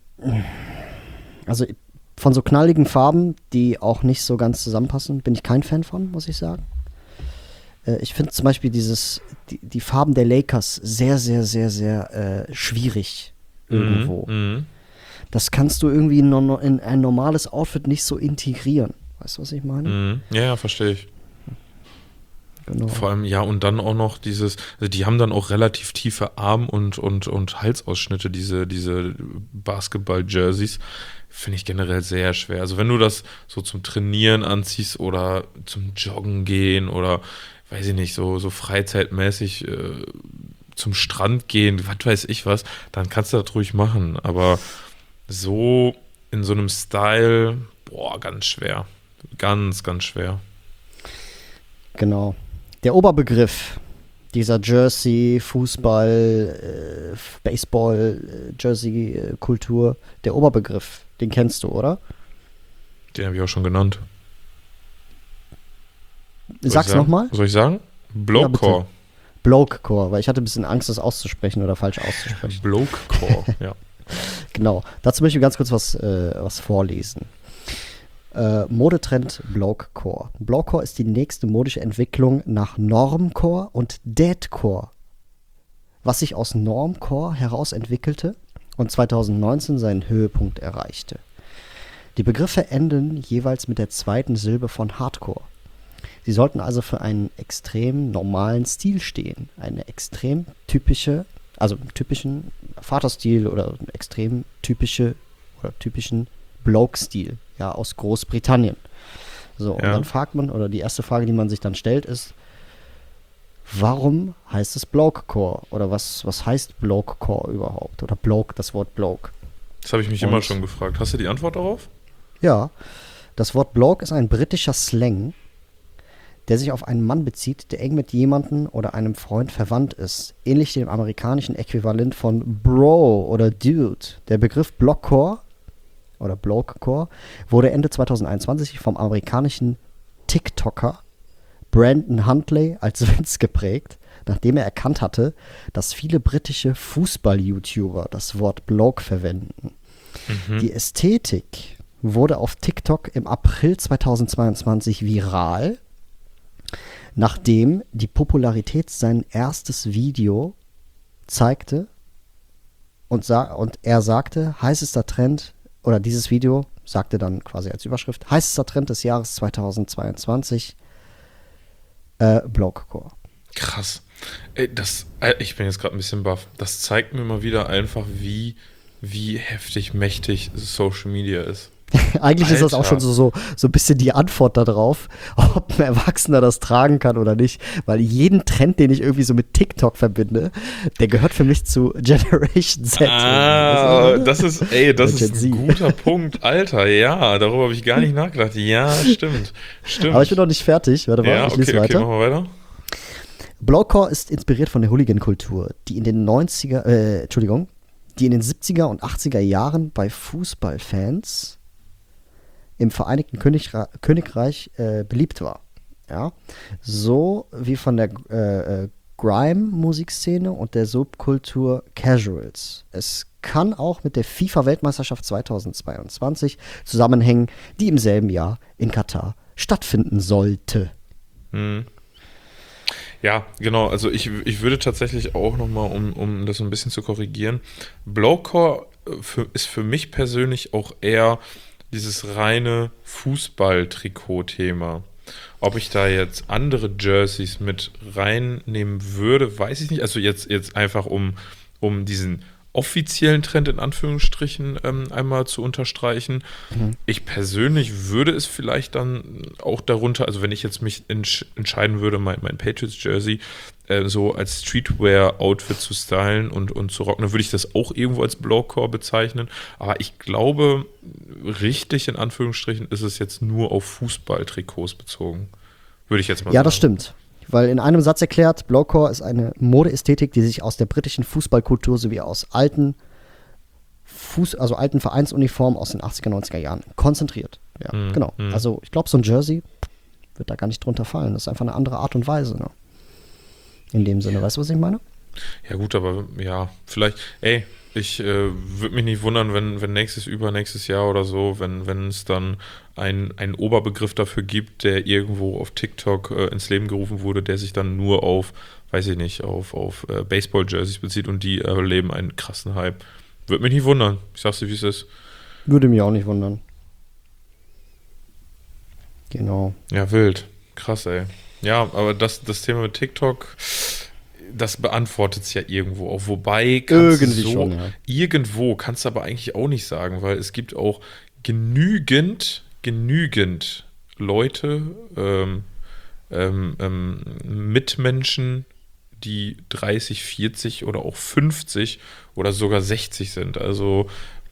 also von so knalligen Farben, die auch nicht so ganz zusammenpassen, bin ich kein Fan von, muss ich sagen. Ich finde zum Beispiel die Farben der Lakers sehr, sehr, sehr, sehr schwierig irgendwo. Das kannst du irgendwie in ein normales Outfit nicht so integrieren. Weißt du, was ich meine? Ja, verstehe ich. Genau. Vor allem, ja, und dann auch noch also die haben dann auch relativ tiefe Arm- und Halsausschnitte, diese Basketball-Jerseys, finde ich generell sehr schwer. Also wenn du das so zum Trainieren anziehst oder zum Joggen gehen oder, weiß ich nicht, so freizeitmäßig zum Strand gehen, was weiß ich was, dann kannst du das ruhig machen. Aber so in so einem Style, ganz schwer. Ganz, ganz schwer. Genau. Der Oberbegriff dieser Jersey, Fußball, Baseball, Jersey-Kultur, der Oberbegriff, den kennst du, oder? Den habe ich auch schon genannt. Sag's nochmal. Soll ich sagen? Blokecore. Ja, Blokecore, weil ich hatte ein bisschen Angst, das auszusprechen oder falsch auszusprechen. Blokecore, ja. Genau. Dazu möchte ich ganz kurz was vorlesen. Modetrend Blokecore. Blokecore ist die nächste modische Entwicklung nach Normcore und Deadcore, was sich aus Normcore heraus entwickelte und 2019 seinen Höhepunkt erreichte. Die Begriffe enden jeweils mit der zweiten Silbe von Hardcore. Sie sollten also für einen extrem normalen Stil stehen. Eine extrem typischen Vaterstil oder extrem typischen Bloke-Stil, ja, aus Großbritannien. So, und dann fragt man, oder die erste Frage, die man sich dann stellt, ist, warum heißt es Blokecore? Oder was heißt Blokecore überhaupt? Oder Bloke, das Wort Bloke? Das habe ich mich immer schon gefragt. Hast du die Antwort darauf? Ja, das Wort Bloke ist ein britischer Slang, der sich auf einen Mann bezieht, der eng mit jemandem oder einem Freund verwandt ist. Ähnlich dem amerikanischen Äquivalent von Bro oder Dude. Der Begriff Blokecore oder Blokecore wurde Ende 2021 vom amerikanischen TikToker Brandon Huntley als Witz geprägt, nachdem er erkannt hatte, dass viele britische Fußball-YouTuber das Wort Bloke verwenden. Die Ästhetik wurde auf TikTok im April 2022 viral, nachdem die Popularität sein erstes Video zeigte und er sagte, heißester Trend, oder dieses Video sagte dann quasi als Überschrift, heißester Trend des Jahres 2022, Blokecore. Krass. Ey, ich bin jetzt gerade ein bisschen baff. Das zeigt mir mal wieder einfach, wie heftig mächtig Social Media ist. Eigentlich ist das auch Alter. schon so ein bisschen die Antwort darauf, ob ein Erwachsener das tragen kann oder nicht. Weil jeden Trend, den ich irgendwie so mit TikTok verbinde, der gehört für mich zu Generation Z. Das ist ein guter Punkt. Alter, ja, darüber habe ich gar nicht nachgedacht. Ja, stimmt. Aber ich bin noch nicht fertig. Warte mal, Ja, ich lese okay, weiter. machen wir weiter. Blokecore ist inspiriert von der Hooligan-Kultur, die in den 70er und 80er Jahren bei Fußballfans im Vereinigten Königreich beliebt war. Ja? So wie von der Grime-Musikszene und der Subkultur Casuals. Es kann auch mit der FIFA-Weltmeisterschaft 2022 zusammenhängen, die im selben Jahr in Katar stattfinden sollte. Ja, genau. Also ich würde tatsächlich auch nochmal, um das ein bisschen zu korrigieren, Blokecore ist für mich persönlich auch eher dieses reine Fußball-Trikot-Thema. Ob ich da jetzt andere Jerseys mit reinnehmen würde, weiß ich nicht. Also jetzt einfach um diesen offiziellen Trend in Anführungsstrichen einmal zu unterstreichen. Ich persönlich würde es vielleicht dann auch darunter, also wenn ich jetzt mich entscheiden würde, mein Patriots-Jersey so als Streetwear-Outfit zu stylen und zu rocken, dann würde ich das auch irgendwo als Blowcore bezeichnen. Aber ich glaube, richtig in Anführungsstrichen ist es jetzt nur auf Fußballtrikots bezogen. Würde ich jetzt mal sagen. Ja, das stimmt. Weil in einem Satz erklärt, Blowcore ist eine Modeästhetik, die sich aus der britischen Fußballkultur sowie aus alten Vereinsuniformen aus den 80er, 90er Jahren konzentriert. Ja, genau. Also ich glaube, so ein Jersey wird da gar nicht drunter fallen. Das ist einfach eine andere Art und Weise. Ne? In dem Sinne, weißt du, was ich meine? Ja gut, aber ja, vielleicht, ich würde mich nicht wundern, wenn übernächstes Jahr oder so, wenn es dann einen Oberbegriff dafür gibt, der irgendwo auf TikTok ins Leben gerufen wurde, der sich dann nur auf, weiß ich nicht, auf Baseball-Jerseys bezieht und die erleben einen krassen Hype. Würde mich nicht wundern. Ich sag's dir, wie es ist. Würde mich auch nicht wundern. Genau. Ja, wild. Krass, ey. Ja, aber das Thema mit TikTok, das beantwortet es ja irgendwo auch. Wobei kannst irgendwie du schon, ja. Irgendwo kannst du aber eigentlich auch nicht sagen, weil es gibt auch genügend Leute, Mitmenschen, die 30, 40 oder auch 50 oder sogar 60 sind. Also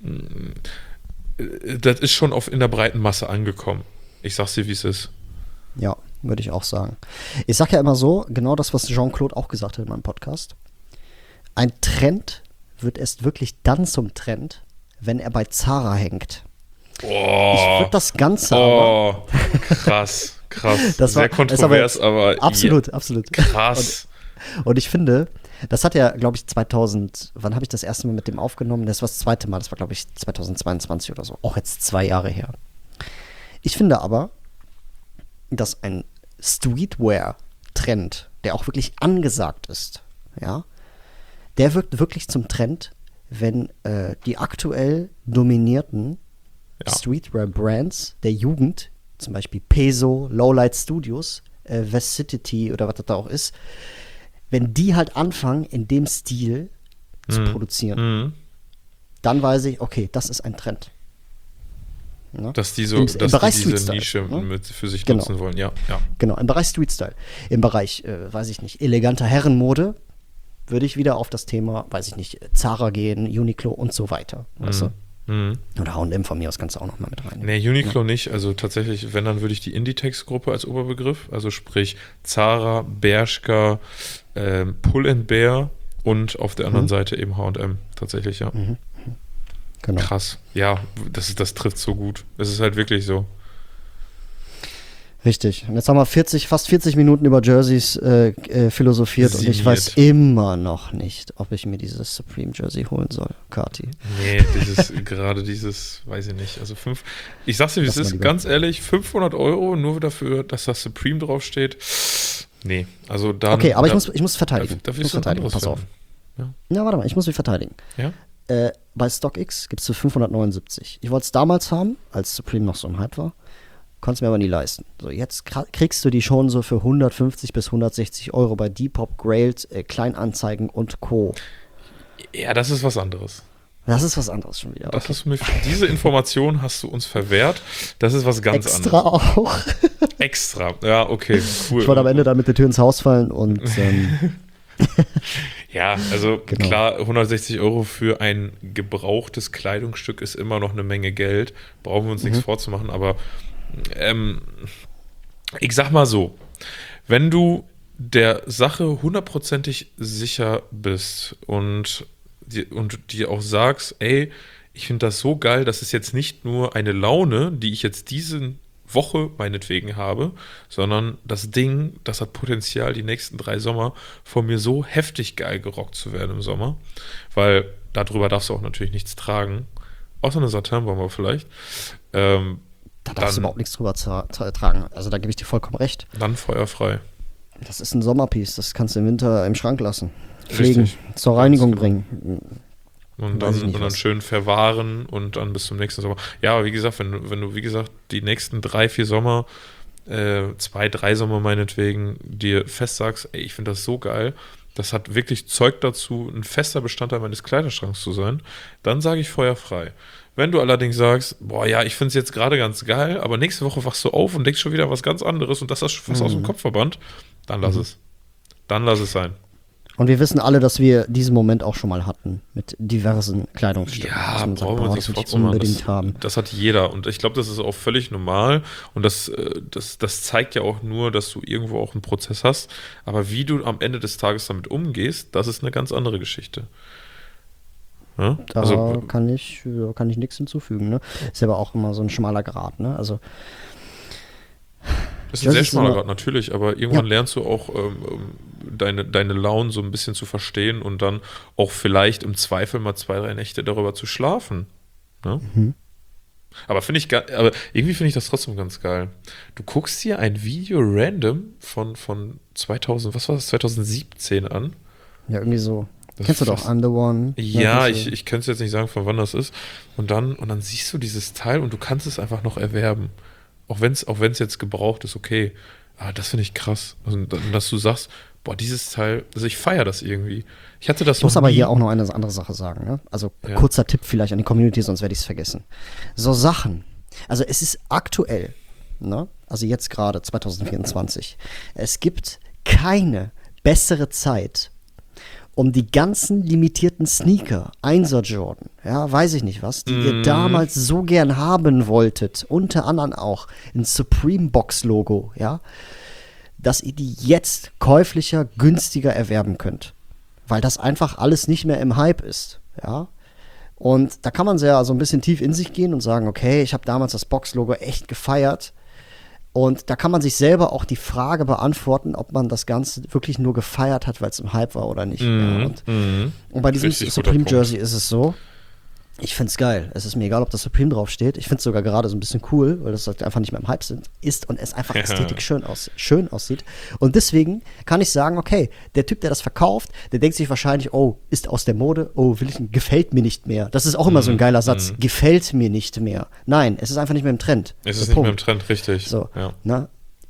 das ist schon in der breiten Masse angekommen. Ich sag's dir, wie es ist. Ja, würde ich auch sagen. Ich sage ja immer so, genau das, was Jean-Claude auch gesagt hat in meinem Podcast. Ein Trend wird erst wirklich dann zum Trend, wenn er bei Zara hängt. Ich würde das Ganze aber... krass. Das sehr kontrovers, aber absolut. Krass. Und ich finde, das hat ja, glaube ich, 2000, wann habe ich das erste Mal mit dem aufgenommen? Das war das zweite Mal, das war, glaube ich, 2022 oder so. Auch jetzt 2 Jahre her. Ich finde aber, dass ein Streetwear-Trend, der auch wirklich angesagt ist, ja, der wird wirklich zum Trend, wenn die aktuell dominierten Streetwear-Brands der Jugend, zum Beispiel Peso, Lowlight Studios, Vacity oder was das da auch ist, wenn die halt anfangen, in dem Stil zu produzieren, dann weiß ich, okay, das ist ein Trend. Ja? Dass die Im Bereich diese Street-Style, Nische für sich Genau. nutzen wollen, ja. Genau, im Bereich Street-Style. Im Bereich, weiß ich nicht, eleganter Herrenmode würde ich wieder auf das Thema, weiß ich nicht, Zara gehen, Uniqlo und so weiter. Weißt du? Oder H&M von mir aus kannst du auch noch mal mit reinnehmen. Nee, Uniqlo nicht. Also tatsächlich, wenn, dann würde ich die Inditex-Gruppe als Oberbegriff, also sprich Zara, Bershka, Pull&Bear und auf der anderen Seite eben H&M. Tatsächlich, ja. Genau. Krass. Ja, das trifft so gut. Es ist halt wirklich so. Richtig. Und jetzt haben wir fast 40 Minuten über Jerseys philosophiert und ich weiß immer noch nicht, ob ich mir dieses Supreme Jersey holen soll, Kati. Nee, dieses, weiß ich nicht. Also ich sag's dir, wie es ist, ganz ehrlich, 500 € nur dafür, dass da Supreme draufsteht. Nee, also dann. Okay, aber ich muss verteidigen. Darf ich muss verteidigen, pass auf. Ja, warte mal, ich muss mich verteidigen. Ja? Bei StockX gibt es für 579. Ich wollte es damals haben, als Supreme noch so im Hype war. Konntest mir aber nie leisten. So, jetzt kriegst du die schon so für 150 bis 160 € bei Depop, Grailed, Kleinanzeigen und Co. Ja, das ist was anderes. Das ist was anderes schon wieder. Okay. Diese Information hast du uns verwehrt. Das ist was ganz anderes. Extra auch. Extra, ja, okay, cool. Ich wollte am Ende dann mit der Tür ins Haus fallen und ja, also genau. Klar, 160 € für ein gebrauchtes Kleidungsstück ist immer noch eine Menge Geld. Brauchen wir uns nichts vorzumachen, aber ich sag mal so, wenn du der Sache hundertprozentig sicher bist und dir auch sagst, ey, ich finde das so geil, das ist jetzt nicht nur eine Laune, die ich jetzt diese Woche meinetwegen habe, sondern das Ding, das hat Potenzial, die nächsten 3 Sommer von mir so heftig geil gerockt zu werden im Sommer, weil darüber darfst du auch natürlich nichts tragen, außer eine Satinbombe vielleicht. Da darfst du überhaupt nichts drüber tragen. Also da gebe ich dir vollkommen recht. Dann feuerfrei. Das ist ein Sommerpiece, das kannst du im Winter im Schrank lassen. Pflegen, Richtig. zur Reinigung bringen. Und dann schön verwahren und dann bis zum nächsten Sommer. Ja, aber wie gesagt, wenn du wie gesagt, die nächsten 3, 4 Sommer, 2, 3 Sommer meinetwegen, dir fest sagst, ey, ich finde das so geil, das hat wirklich Zeug dazu, ein fester Bestandteil meines Kleiderschranks zu sein, dann sage ich feuerfrei. Wenn du allerdings sagst, boah, ja, ich finde es jetzt gerade ganz geil, aber nächste Woche wachst du auf und denkst schon wieder was ganz anderes und das hast du fast aus dem Kopf verbannt, dann lass es. Dann lass es sein. Und wir wissen alle, dass wir diesen Moment auch schon mal hatten mit diversen Kleidungsstücken. Ja, dass man brauchen sagt, wir boah, uns das nichts will ich vorzumachen. unbedingt haben. Das hat jeder und ich glaube, das ist auch völlig normal und das zeigt ja auch nur, dass du irgendwo auch einen Prozess hast, aber wie du am Ende des Tages damit umgehst, das ist eine ganz andere Geschichte. Ja? Da Also, kann ich nichts hinzufügen. Ne? Ist aber auch immer so ein schmaler Grat. Ne? Also ist ein das sehr ist schmaler immer- Grad, natürlich, aber irgendwann Ja. lernst du auch deine Launen so ein bisschen zu verstehen und dann auch vielleicht im Zweifel mal 2, 3 Nächte darüber zu schlafen. Ne? Aber aber irgendwie finde ich das trotzdem ganz geil. Du guckst dir ein Video random von 2000, was war das, 2017 an. Ja, irgendwie so. Das Kennst du ist doch, fast- I'm the One. Ja, kennst du. ich könnte es jetzt nicht sagen, von wann das ist. Und dann siehst du dieses Teil und du kannst es einfach noch erwerben. Auch wenn es jetzt gebraucht ist, okay. Aber das finde ich krass. Also, dass du sagst, boah, dieses Teil, also ich feiere das irgendwie. Ich hatte das Ich muss noch aber nie. hier auch noch eine andere Sache sagen. Ne? Also Ja. kurzer Tipp vielleicht an die Community, sonst werde ich es vergessen. So Sachen. Also es ist aktuell, ne? Also jetzt gerade 2024. Es gibt keine bessere Zeit, um die ganzen limitierten Sneaker, 1er Jordan, ja, weiß ich nicht was, die ihr damals so gern haben wolltet, unter anderem auch ein Supreme Box Logo, ja, dass ihr die jetzt käuflicher, günstiger erwerben könnt. Weil das einfach alles nicht mehr im Hype ist, ja. Und da kann man sehr so ein bisschen tief in sich gehen und sagen, okay, ich habe damals das Box-Logo echt gefeiert. Und da kann man sich selber auch die Frage beantworten, ob man das Ganze wirklich nur gefeiert hat, weil es im Hype war oder nicht. Ja, und bei diesem Richtig guter Supreme Punkt. Jersey ist es so, ich finde es geil. Es ist mir egal, ob das Supreme draufsteht. Ich finde es sogar gerade so ein bisschen cool, weil das halt einfach nicht mehr im Hype ist und es einfach Ja. ästhetisch schön aussieht. Und deswegen kann ich sagen, okay, der Typ, der das verkauft, der denkt sich wahrscheinlich, oh, ist aus der Mode, oh, gefällt mir nicht mehr. Das ist auch immer so ein geiler Satz, gefällt mir nicht mehr. Nein, es ist einfach nicht mehr im Trend. Es Der ist nicht mehr im Punkt. Trend, richtig. So, Ja. ne?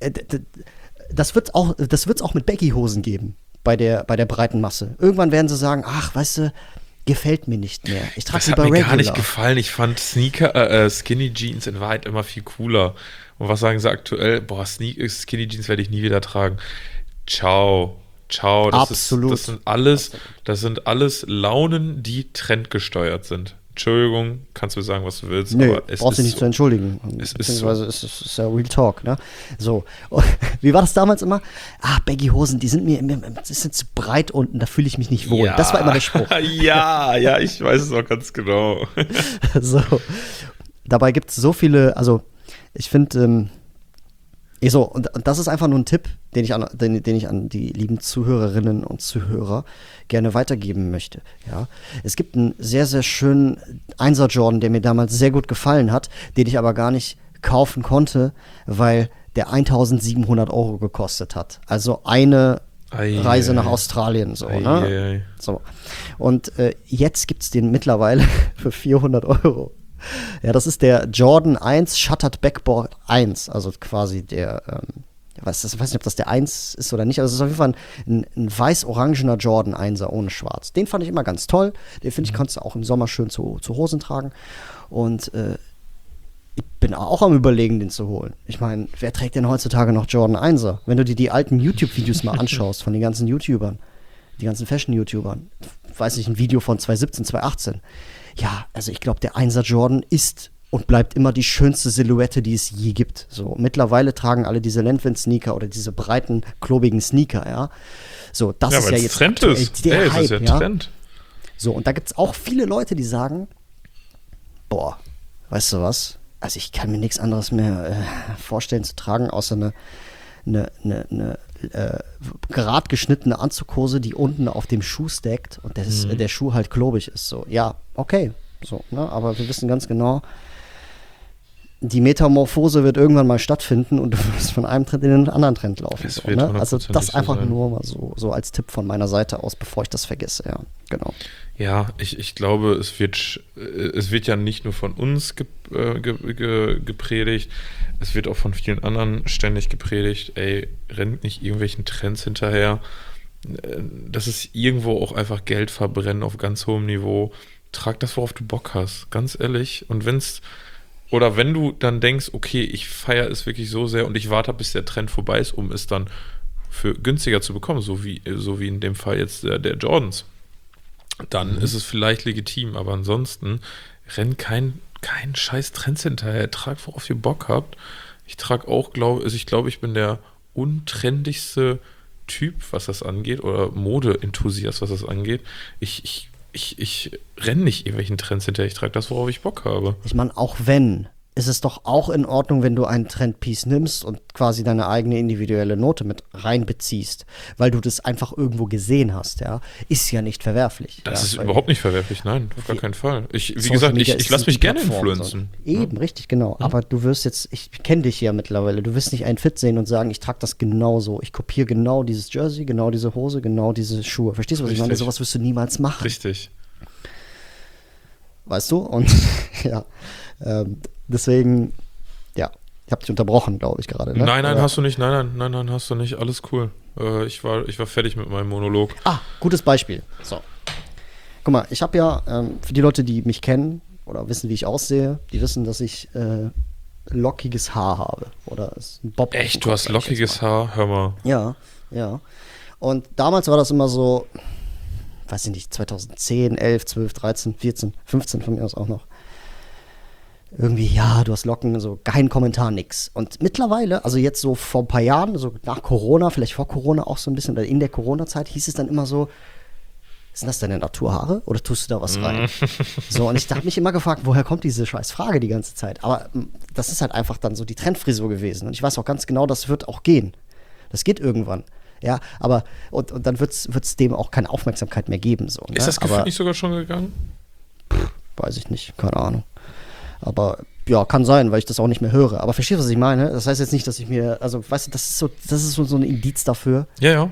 Das wird's auch mit Baggy-Hosen geben, bei der breiten Masse. Irgendwann werden sie sagen, ach, weißt du, gefällt mir nicht mehr. Ich trage Das hat lieber mir Regular. gar nicht gefallen. Ich fand Skinny Jeans in Wahrheit immer viel cooler. Und was sagen sie aktuell? Boah, Skinny Jeans werde ich nie wieder tragen. Ciao. Ciao. Absolut. Das sind alles Launen, die trendgesteuert sind. Entschuldigung, kannst du sagen, was du willst, Nö, aber es brauchst du ist nicht so. zu entschuldigen. Es ist Beziehungsweise es ist ja Real Talk, ne? So. Und wie war das damals immer? Ah, Baggy-Hosen, die sind zu breit unten, da fühle ich mich nicht wohl. Ja. Das war immer der Spruch. Ja, ich weiß es auch ganz genau. So. Dabei gibt es so viele, also ich finde, und das ist einfach nur ein Tipp, den ich an die lieben Zuhörerinnen und Zuhörer gerne weitergeben möchte. Ja? Es gibt einen sehr, sehr schönen 1er Jordan, der mir damals sehr gut gefallen hat, den ich aber gar nicht kaufen konnte, weil der 1.700 € gekostet hat. Also eine Reise nach Australien. So, ne? So. Und jetzt gibt es den mittlerweile für 400 €. Ja, das ist der Jordan 1 Shuttered Backboard 1, also quasi der, ich weiß nicht, ob das der 1 ist oder nicht, aber es ist auf jeden Fall ein weiß-orangener Jordan 1er ohne schwarz. Den fand ich immer ganz toll, den finde ich, kannst du auch im Sommer schön zu Hosen tragen und ich bin auch am Überlegen, den zu holen. Ich meine, wer trägt denn heutzutage noch Jordan 1er? Wenn du dir die alten YouTube-Videos mal anschaust von den ganzen YouTubern, die ganzen Fashion-YouTubern, weiß nicht, ein Video von 2017, 2018. Ja, also ich glaube, der 1er Jordan ist und bleibt immer die schönste Silhouette, die es je gibt. So, mittlerweile tragen alle diese Landwind-Sneaker oder diese breiten, klobigen Sneaker, ja. So, das ist ja jetzt Trend aktuell ist. der Es Hype, ist ja ja. Trend. So, und da gibt es auch viele Leute, die sagen, boah, weißt du was? Also ich kann mir nichts anderes mehr vorstellen zu tragen, außer eine gerad geschnittene Anzughose, die unten auf dem Schuh stackt und der Schuh halt klobig ist. So, ja, okay. So, ne? Aber wir wissen ganz genau, die Metamorphose wird irgendwann mal stattfinden und du wirst von einem Trend in den anderen Trend laufen. Es So, wird ne? Also 100% das so einfach sein. nur mal so als Tipp von meiner Seite aus, bevor ich das vergesse. Ja, genau. Ja, ich glaube, es wird ja nicht nur von uns gepredigt, es wird auch von vielen anderen ständig gepredigt, ey, rennt nicht irgendwelchen Trends hinterher. das ist irgendwo auch einfach Geld verbrennen auf ganz hohem Niveau. Trag das, worauf du Bock hast, ganz ehrlich. Und wenn du dann denkst, okay, ich feiere es wirklich so sehr und ich warte, bis der Trend vorbei ist, um es dann für günstiger zu bekommen, so wie in dem Fall jetzt der Jordans, dann ist es vielleicht legitim, aber ansonsten renn kein scheiß Trends hinterher, trag, worauf ihr Bock habt. Ich trage auch, ich glaube, ich bin der untrendigste Typ, was das angeht, oder Mode-Enthusiast, was das angeht. Ich renne nicht irgendwelchen Trends hinterher, ich trage das, worauf ich Bock habe. Ich meine, auch wenn, ist es doch auch in Ordnung, wenn du einen Trendpiece nimmst und quasi deine eigene individuelle Note mit reinbeziehst, weil du das einfach irgendwo gesehen hast, ja. Ist ja nicht verwerflich. Das ja, ist überhaupt nicht verwerflich, nein, auf gar keinen Fall. Wie Social gesagt, Media ich ist lasse mich die gerne Plattform, influenzen. so. Eben, richtig, genau. Aber du wirst jetzt, ich kenne dich ja mittlerweile, du wirst nicht einen Fit sehen und sagen, ich trage das genauso. Ich kopiere genau dieses Jersey, genau diese Hose, genau diese Schuhe. Verstehst du, was ich meine? Sowas wirst du niemals machen. Richtig. Weißt du? Und ja, deswegen, ja, ich habe dich unterbrochen, glaube ich, gerade. Ne? Nein, hast du nicht. Nein, hast du nicht. Alles cool. Ich war fertig mit meinem Monolog. Gutes Beispiel. So. Guck mal, ich habe ja, für die Leute, die mich kennen oder wissen, wie ich aussehe, die wissen, dass ich lockiges Haar habe. Oder ein Bob. Echt, du hast lockiges Haar? Hör mal. Ja. Und damals war das immer so, weiß ich nicht, 2010, 11, 12, 13, 14, 15 von mir aus auch noch. Irgendwie, ja, du hast Locken, so kein Kommentar, nix. Und mittlerweile, also jetzt so vor ein paar Jahren, so nach Corona, vielleicht vor Corona auch so ein bisschen, oder in der Corona-Zeit, hieß es dann immer so, sind das deine Naturhaare oder tust du da was rein? So, und ich habe mich immer gefragt, woher kommt diese scheiß Frage die ganze Zeit? Aber das ist halt einfach dann so die Trendfrisur gewesen. Und ich weiß auch ganz genau, das wird auch gehen. Das geht irgendwann. Ja, aber und dann wird's dem auch keine Aufmerksamkeit mehr geben. So, ne? Ist das Gefühl nicht sogar schon gegangen? Weiß ich nicht, keine Ahnung. Aber ja, kann sein, weil ich das auch nicht mehr höre. Aber verstehst du, was ich meine? Das heißt jetzt nicht, dass ich mir, also weißt du, das ist so ein Indiz dafür. Ja.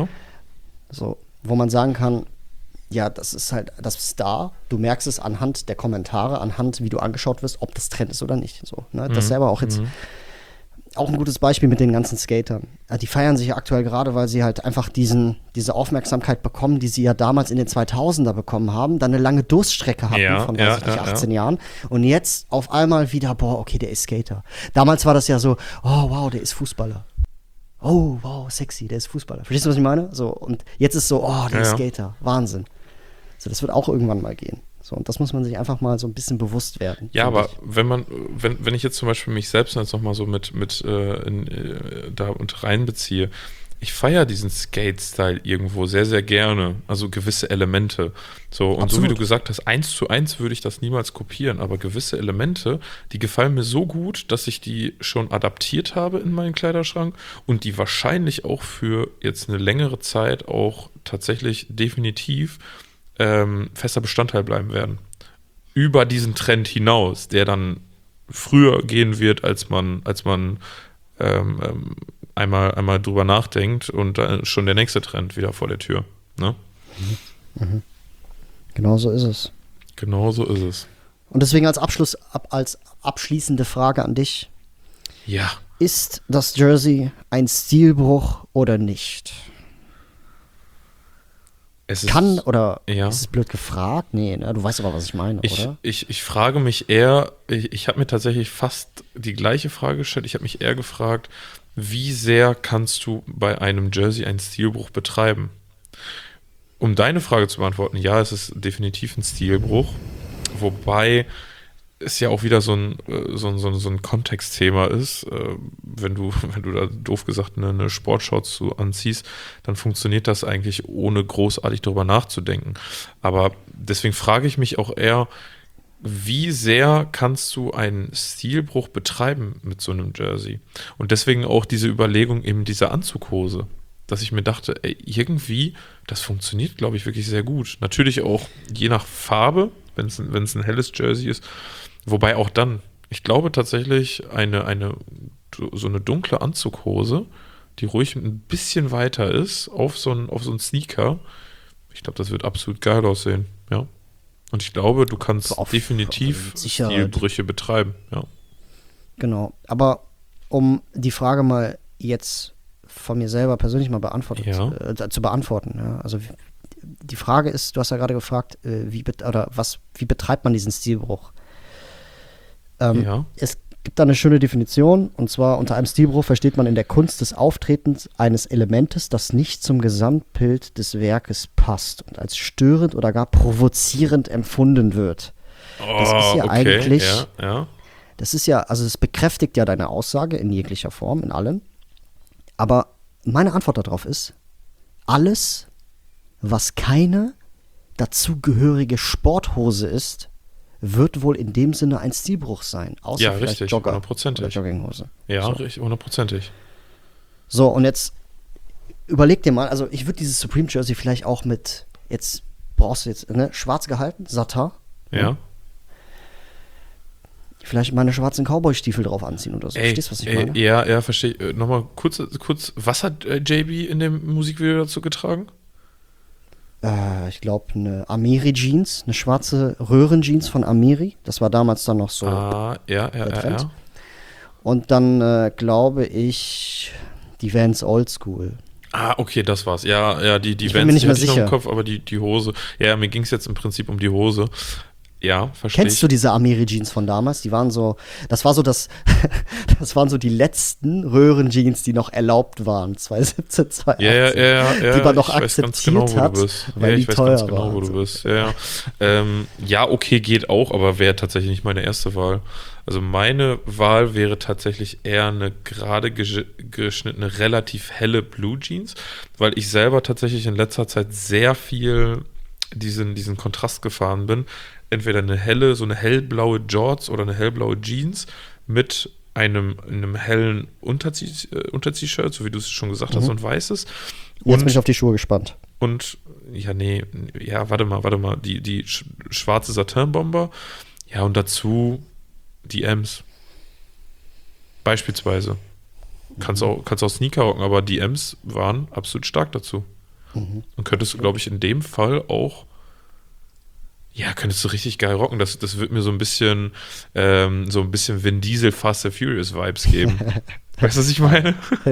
So, wo man sagen kann, ja, das ist da. Du merkst es anhand der Kommentare, anhand, wie du angeschaut wirst, ob das Trend ist oder nicht. So, ne? Das selber auch jetzt auch ein gutes Beispiel mit den ganzen Skatern. Die feiern sich ja aktuell gerade, weil sie halt einfach diese Aufmerksamkeit bekommen, die sie ja damals in den 2000er bekommen haben, dann eine lange Durststrecke hatten von 18 Jahren und jetzt auf einmal wieder, okay, der ist Skater. Damals war das ja so, oh wow, der ist Fußballer. Oh wow, sexy, der ist Fußballer. Verstehst du, was ich meine? So, und jetzt ist so, der ist Skater. Wahnsinn. So, das wird auch irgendwann mal gehen. So, und das muss man sich einfach mal so ein bisschen bewusst werden. Ja, aber wenn ich jetzt zum Beispiel mich selbst jetzt nochmal so mit da und reinbeziehe, ich feiere diesen Skate-Style irgendwo sehr, sehr gerne. Also gewisse Elemente. So, und so wie du gesagt hast, 1:1 würde ich das niemals kopieren, aber gewisse Elemente, die gefallen mir so gut, dass ich die schon adaptiert habe in meinen Kleiderschrank und die wahrscheinlich auch für jetzt eine längere Zeit auch tatsächlich definitiv fester Bestandteil bleiben werden. Über diesen Trend hinaus, der dann früher gehen wird, als man einmal drüber nachdenkt und dann ist schon der nächste Trend wieder vor der Tür. Ne? Mhm. Genau so ist es. Genau so ist es. Und deswegen als abschließende Frage an dich. Ja. Ist das Jersey ein Stilbruch oder nicht? Ist es blöd gefragt? Nee, ne? Du weißt aber, was ich meine, oder? Ich frage mich eher, ich habe mir tatsächlich fast die gleiche Frage gestellt. Ich habe mich eher gefragt, wie sehr kannst du bei einem Jersey einen Stilbruch betreiben? Um deine Frage zu beantworten, ja, es ist definitiv ein Stilbruch, wobei es ja auch wieder so ein Kontextthema ist. Wenn du da doof gesagt eine Sportshorts anziehst, dann funktioniert das eigentlich ohne großartig darüber nachzudenken. Aber deswegen frage ich mich auch eher, wie sehr kannst du einen Stilbruch betreiben mit so einem Jersey? Und deswegen auch diese Überlegung eben dieser Anzughose, dass ich mir dachte, irgendwie, das funktioniert, glaube ich, wirklich sehr gut. Natürlich auch je nach Farbe, wenn es ein helles Jersey ist. Wobei auch dann, ich glaube tatsächlich, so eine dunkle Anzughose, die ruhig ein bisschen weiter ist, auf so einen Sneaker, ich glaube, das wird absolut geil aussehen, ja. Und ich glaube, du kannst definitiv Stilbrüche betreiben, ja. Genau, aber um die Frage mal jetzt von mir selber persönlich mal Ja. zu beantworten. Ja? Also die Frage ist, du hast ja gerade gefragt, wie betreibt man diesen Stilbruch? Ja. Es gibt da eine schöne Definition, und zwar unter einem Stilbruch versteht man in der Kunst des Auftretens eines Elementes, das nicht zum Gesamtbild des Werkes passt und als störend oder gar provozierend empfunden wird. Das ist ja eigentlich, das ist ja, also es bekräftigt ja deine Aussage in jeglicher Form, in allem. Aber meine Antwort darauf ist, alles, was keine dazugehörige Sporthose ist, wird wohl in dem Sinne ein Stilbruch sein. Außer Ja, vielleicht richtig, Jogger 100%. oder Jogginghose. Ja, So. richtig, 100%. So, und jetzt überleg dir mal, also ich würde dieses Supreme Jersey vielleicht auch mit, jetzt brauchst du jetzt, ne, schwarz gehalten, Satin. Ja. Vielleicht meine schwarzen Cowboy-Stiefel drauf anziehen oder so. Verstehst du, was ich meine? Ja, verstehe. Nochmal kurz, was hat JB in dem Musikvideo dazu getragen? Ich glaube, eine Amiri-Jeans, eine schwarze Röhrenjeans von Amiri. Das war damals dann noch so Ja. Trend. Und dann glaube ich die Vans Oldschool. Okay, das war's. Ja, die Ich bin Vans, mir nicht die mehr hatte ich noch sicher. im Kopf, aber die Hose. Ja, mir ging es jetzt im Prinzip um die Hose. Ja, verstehe Kennst du diese Amiri-Jeans von damals? Die waren so, das waren so die letzten Röhrenjeans, die noch erlaubt waren, 2017, 2018. Ja, die man noch ich weiß ganz akzeptiert genau, wo hat, du bist. weil Ja, die ich weiß teuer ganz genau, waren. wo du bist. Ja. Ja, okay, geht auch, aber wäre tatsächlich nicht meine erste Wahl. Also meine Wahl wäre tatsächlich eher eine gerade geschnittene, relativ helle Blue Jeans, weil ich selber tatsächlich in letzter Zeit sehr viel diesen Kontrast gefahren bin. Entweder so eine hellblaue Jorts oder eine hellblaue Jeans mit einem hellen Unterzieh-Shirt, so wie du es schon gesagt hast, und weißes. Jetzt bin ich auf die Schuhe gespannt. Und, warte mal, die schwarze Satin-Bomber, ja, und dazu die M's. Beispielsweise. Kannst auch Sneaker rocken, aber die M's waren absolut stark dazu. Und könntest du, glaube ich, in dem Fall auch, ja, könntest du richtig geil rocken. Das wird mir so ein bisschen Vin Diesel Fast and Furious Vibes geben. Weißt du, was ich meine?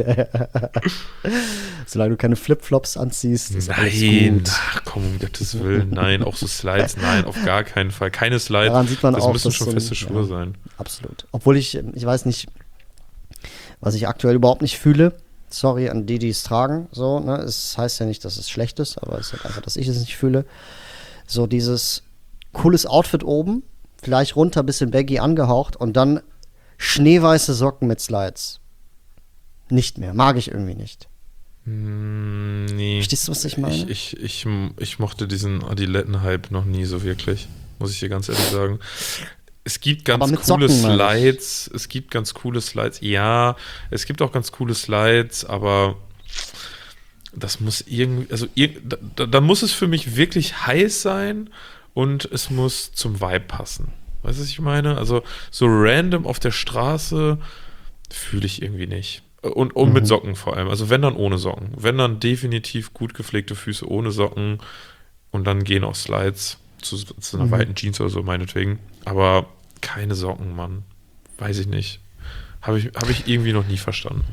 Solange du keine Flipflops anziehst, ist alles Nein, gut. ach komm, um Gottes Willen, nein, auch so Slides, nein, auf gar keinen Fall. Keine Slides, Daran sieht man das auch, müssen dass schon so ein- feste Schuhe ja. sein. Absolut. Obwohl ich weiß nicht, was ich aktuell überhaupt nicht fühle. Sorry an die es tragen. So, ne? Es heißt ja nicht, dass es schlecht ist, aber es ist halt einfach, dass ich es nicht fühle. So dieses cooles Outfit oben, vielleicht runter, bisschen baggy angehaucht und dann schneeweiße Socken mit Slides. Nicht mehr. Mag ich irgendwie nicht. Nee. Verstehst du, was ich meine? Ich mochte diesen Adiletten-Hype noch nie so wirklich, muss ich dir ganz ehrlich sagen. Es gibt ganz Aber mit coole Socken, meine ich. Slides. Ja, es gibt auch ganz coole Slides, aber das muss irgendwie, also da muss es für mich wirklich heiß sein und es muss zum Vibe passen. Weißt du, was ich meine? Also so random auf der Straße fühle ich irgendwie nicht. Und mit Socken vor allem. Also wenn dann ohne Socken. Wenn dann definitiv gut gepflegte Füße ohne Socken und dann gehen auch Slides zu einer weiten Jeans oder so meinetwegen. Aber keine Socken, Mann. Weiß ich nicht. Habe ich irgendwie noch nie verstanden.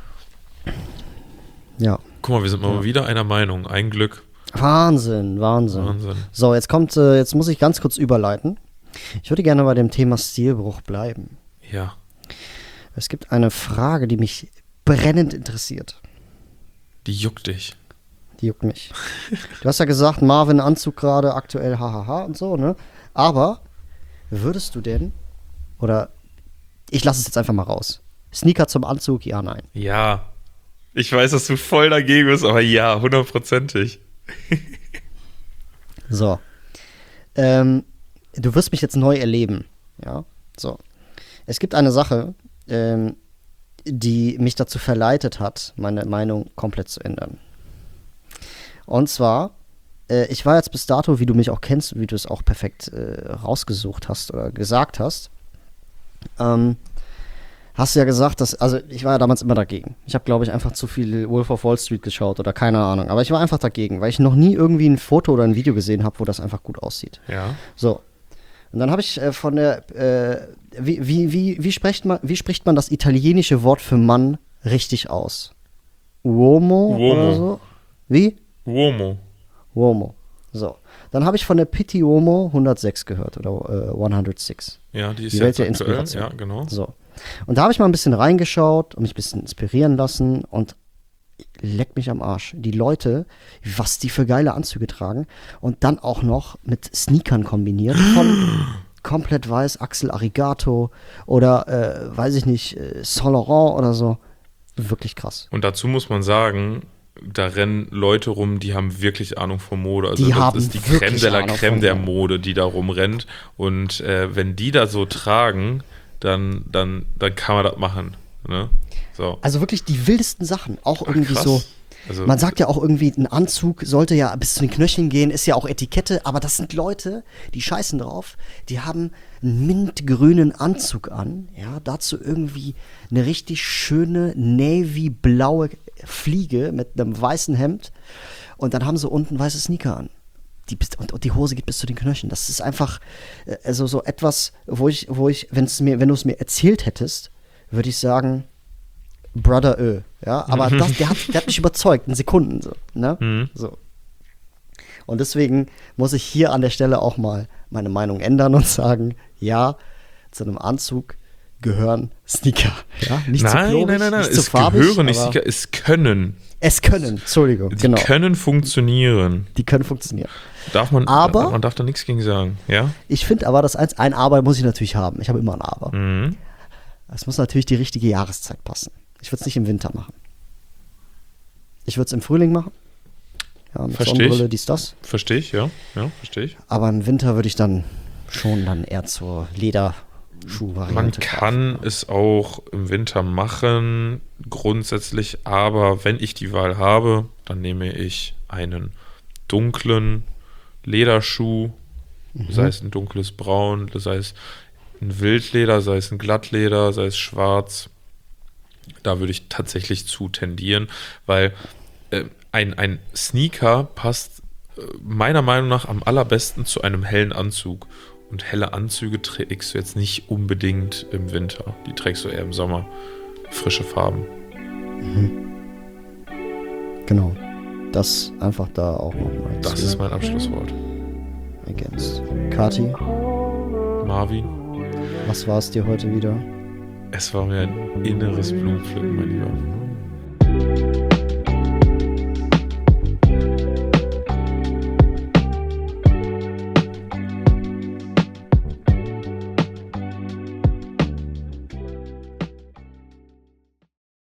Ja. Guck mal, wir sind mal wieder einer Meinung. Ein Glück. Wahnsinn. So, jetzt muss ich ganz kurz überleiten. Ich würde gerne bei dem Thema Stilbruch bleiben. Ja. Es gibt eine Frage, die mich brennend interessiert. Die juckt dich. Die juckt mich. Du hast ja gesagt, Marvin Anzug gerade aktuell, hahaha und so, ne? Aber würdest du denn, oder ich lasse es jetzt einfach mal raus. Sneaker zum Anzug, ja, nein. Ja. Ich weiß, dass du voll dagegen bist, aber ja, 100%. So. Du wirst mich jetzt neu erleben. Ja, so. Es gibt eine Sache, die mich dazu verleitet hat, meine Meinung komplett zu ändern. Und zwar, ich war jetzt bis dato, wie du mich auch kennst, wie du es auch perfekt rausgesucht hast oder gesagt hast, hast du ja gesagt, also ich war ja damals immer dagegen. Ich habe, glaube ich, einfach zu viel Wolf of Wall Street geschaut oder keine Ahnung. Aber ich war einfach dagegen, weil ich noch nie irgendwie ein Foto oder ein Video gesehen habe, wo das einfach gut aussieht. Ja. So. Und dann habe ich von der, wie spricht man das italienische Wort für Mann richtig aus? Uomo Uomo. oder so. Wie? Uomo. Uomo. So. Dann habe ich von der Pitti Uomo 106 gehört oder 106. Ja, die ist Die Welt der jetzt aktuell. Inspiration. Ja, genau. So. Und da habe ich mal ein bisschen reingeschaut und mich ein bisschen inspirieren lassen und leck mich am Arsch. Die Leute, was die für geile Anzüge tragen und dann auch noch mit Sneakern kombiniert von komplett weiß, Axel Arigato oder weiß ich nicht, Saint Laurent oder so. Wirklich krass. Und dazu muss man sagen, da rennen Leute rum, die haben wirklich Ahnung von Mode. Also Die das haben ist die wirklich Crème de la Ahnung Crème von der Mode. Mode, die da rumrennt. Und wenn die da so tragen, dann kann man das machen. Ne? So. Also wirklich die wildesten Sachen. Auch irgendwie krass. so. Also- Man sagt ja auch irgendwie, ein Anzug sollte ja bis zu den Knöcheln gehen, ist ja auch Etikette, aber das sind Leute, die scheißen drauf, die haben einen mintgrünen Anzug an, ja, dazu irgendwie eine richtig schöne navy-blaue Fliege mit einem weißen Hemd und dann haben sie unten weiße Sneaker an. Und die Hose geht bis zu den Knöcheln. Das ist einfach also so etwas, wo ich, wenn du es mir erzählt hättest, würde ich sagen, Brother ja, aber der hat mich überzeugt, in Sekunden so, ne? So. Und deswegen muss ich hier an der Stelle auch mal meine Meinung ändern und sagen, ja, zu einem Anzug gehören Sneaker, ja, nicht zu klobig, nicht zu es farbig, gehören nicht aber Sneaker, es können. Entschuldigung, Die genau, können funktionieren. die können funktionieren. Man darf da nichts gegen sagen, ja? Ich finde aber, dass ein Aber muss ich natürlich haben. Ich habe immer ein Aber. Mhm. Es muss natürlich die richtige Jahreszeit passen. Ich würde es nicht im Winter machen. Ich würde es im Frühling machen. Ja, mit Versteh Sonnenbrille, ich. dies, das. Verstehe ich, ja. Ja, verstehe ich. Aber im Winter würde ich dann schon eher zur Lederschuhvariante Man greifen. kann es auch im Winter machen, grundsätzlich, aber wenn ich die Wahl habe, dann nehme ich einen dunklen Lederschuh, sei es ein dunkles Braun, sei es ein Wildleder, sei es ein Glattleder, sei es schwarz. Da würde ich tatsächlich zu tendieren, weil ein Sneaker passt meiner Meinung nach am allerbesten zu einem hellen Anzug. Und helle Anzüge trägst du jetzt nicht unbedingt im Winter. Die trägst du eher im Sommer. Frische Farben. Genau. Das einfach da auch nochmal. Das ist mein Abschlusswort. ergänzt. Kati, Marvin, was war es dir heute wieder? es war mir ein inneres Blumenpflücken, mein Lieber.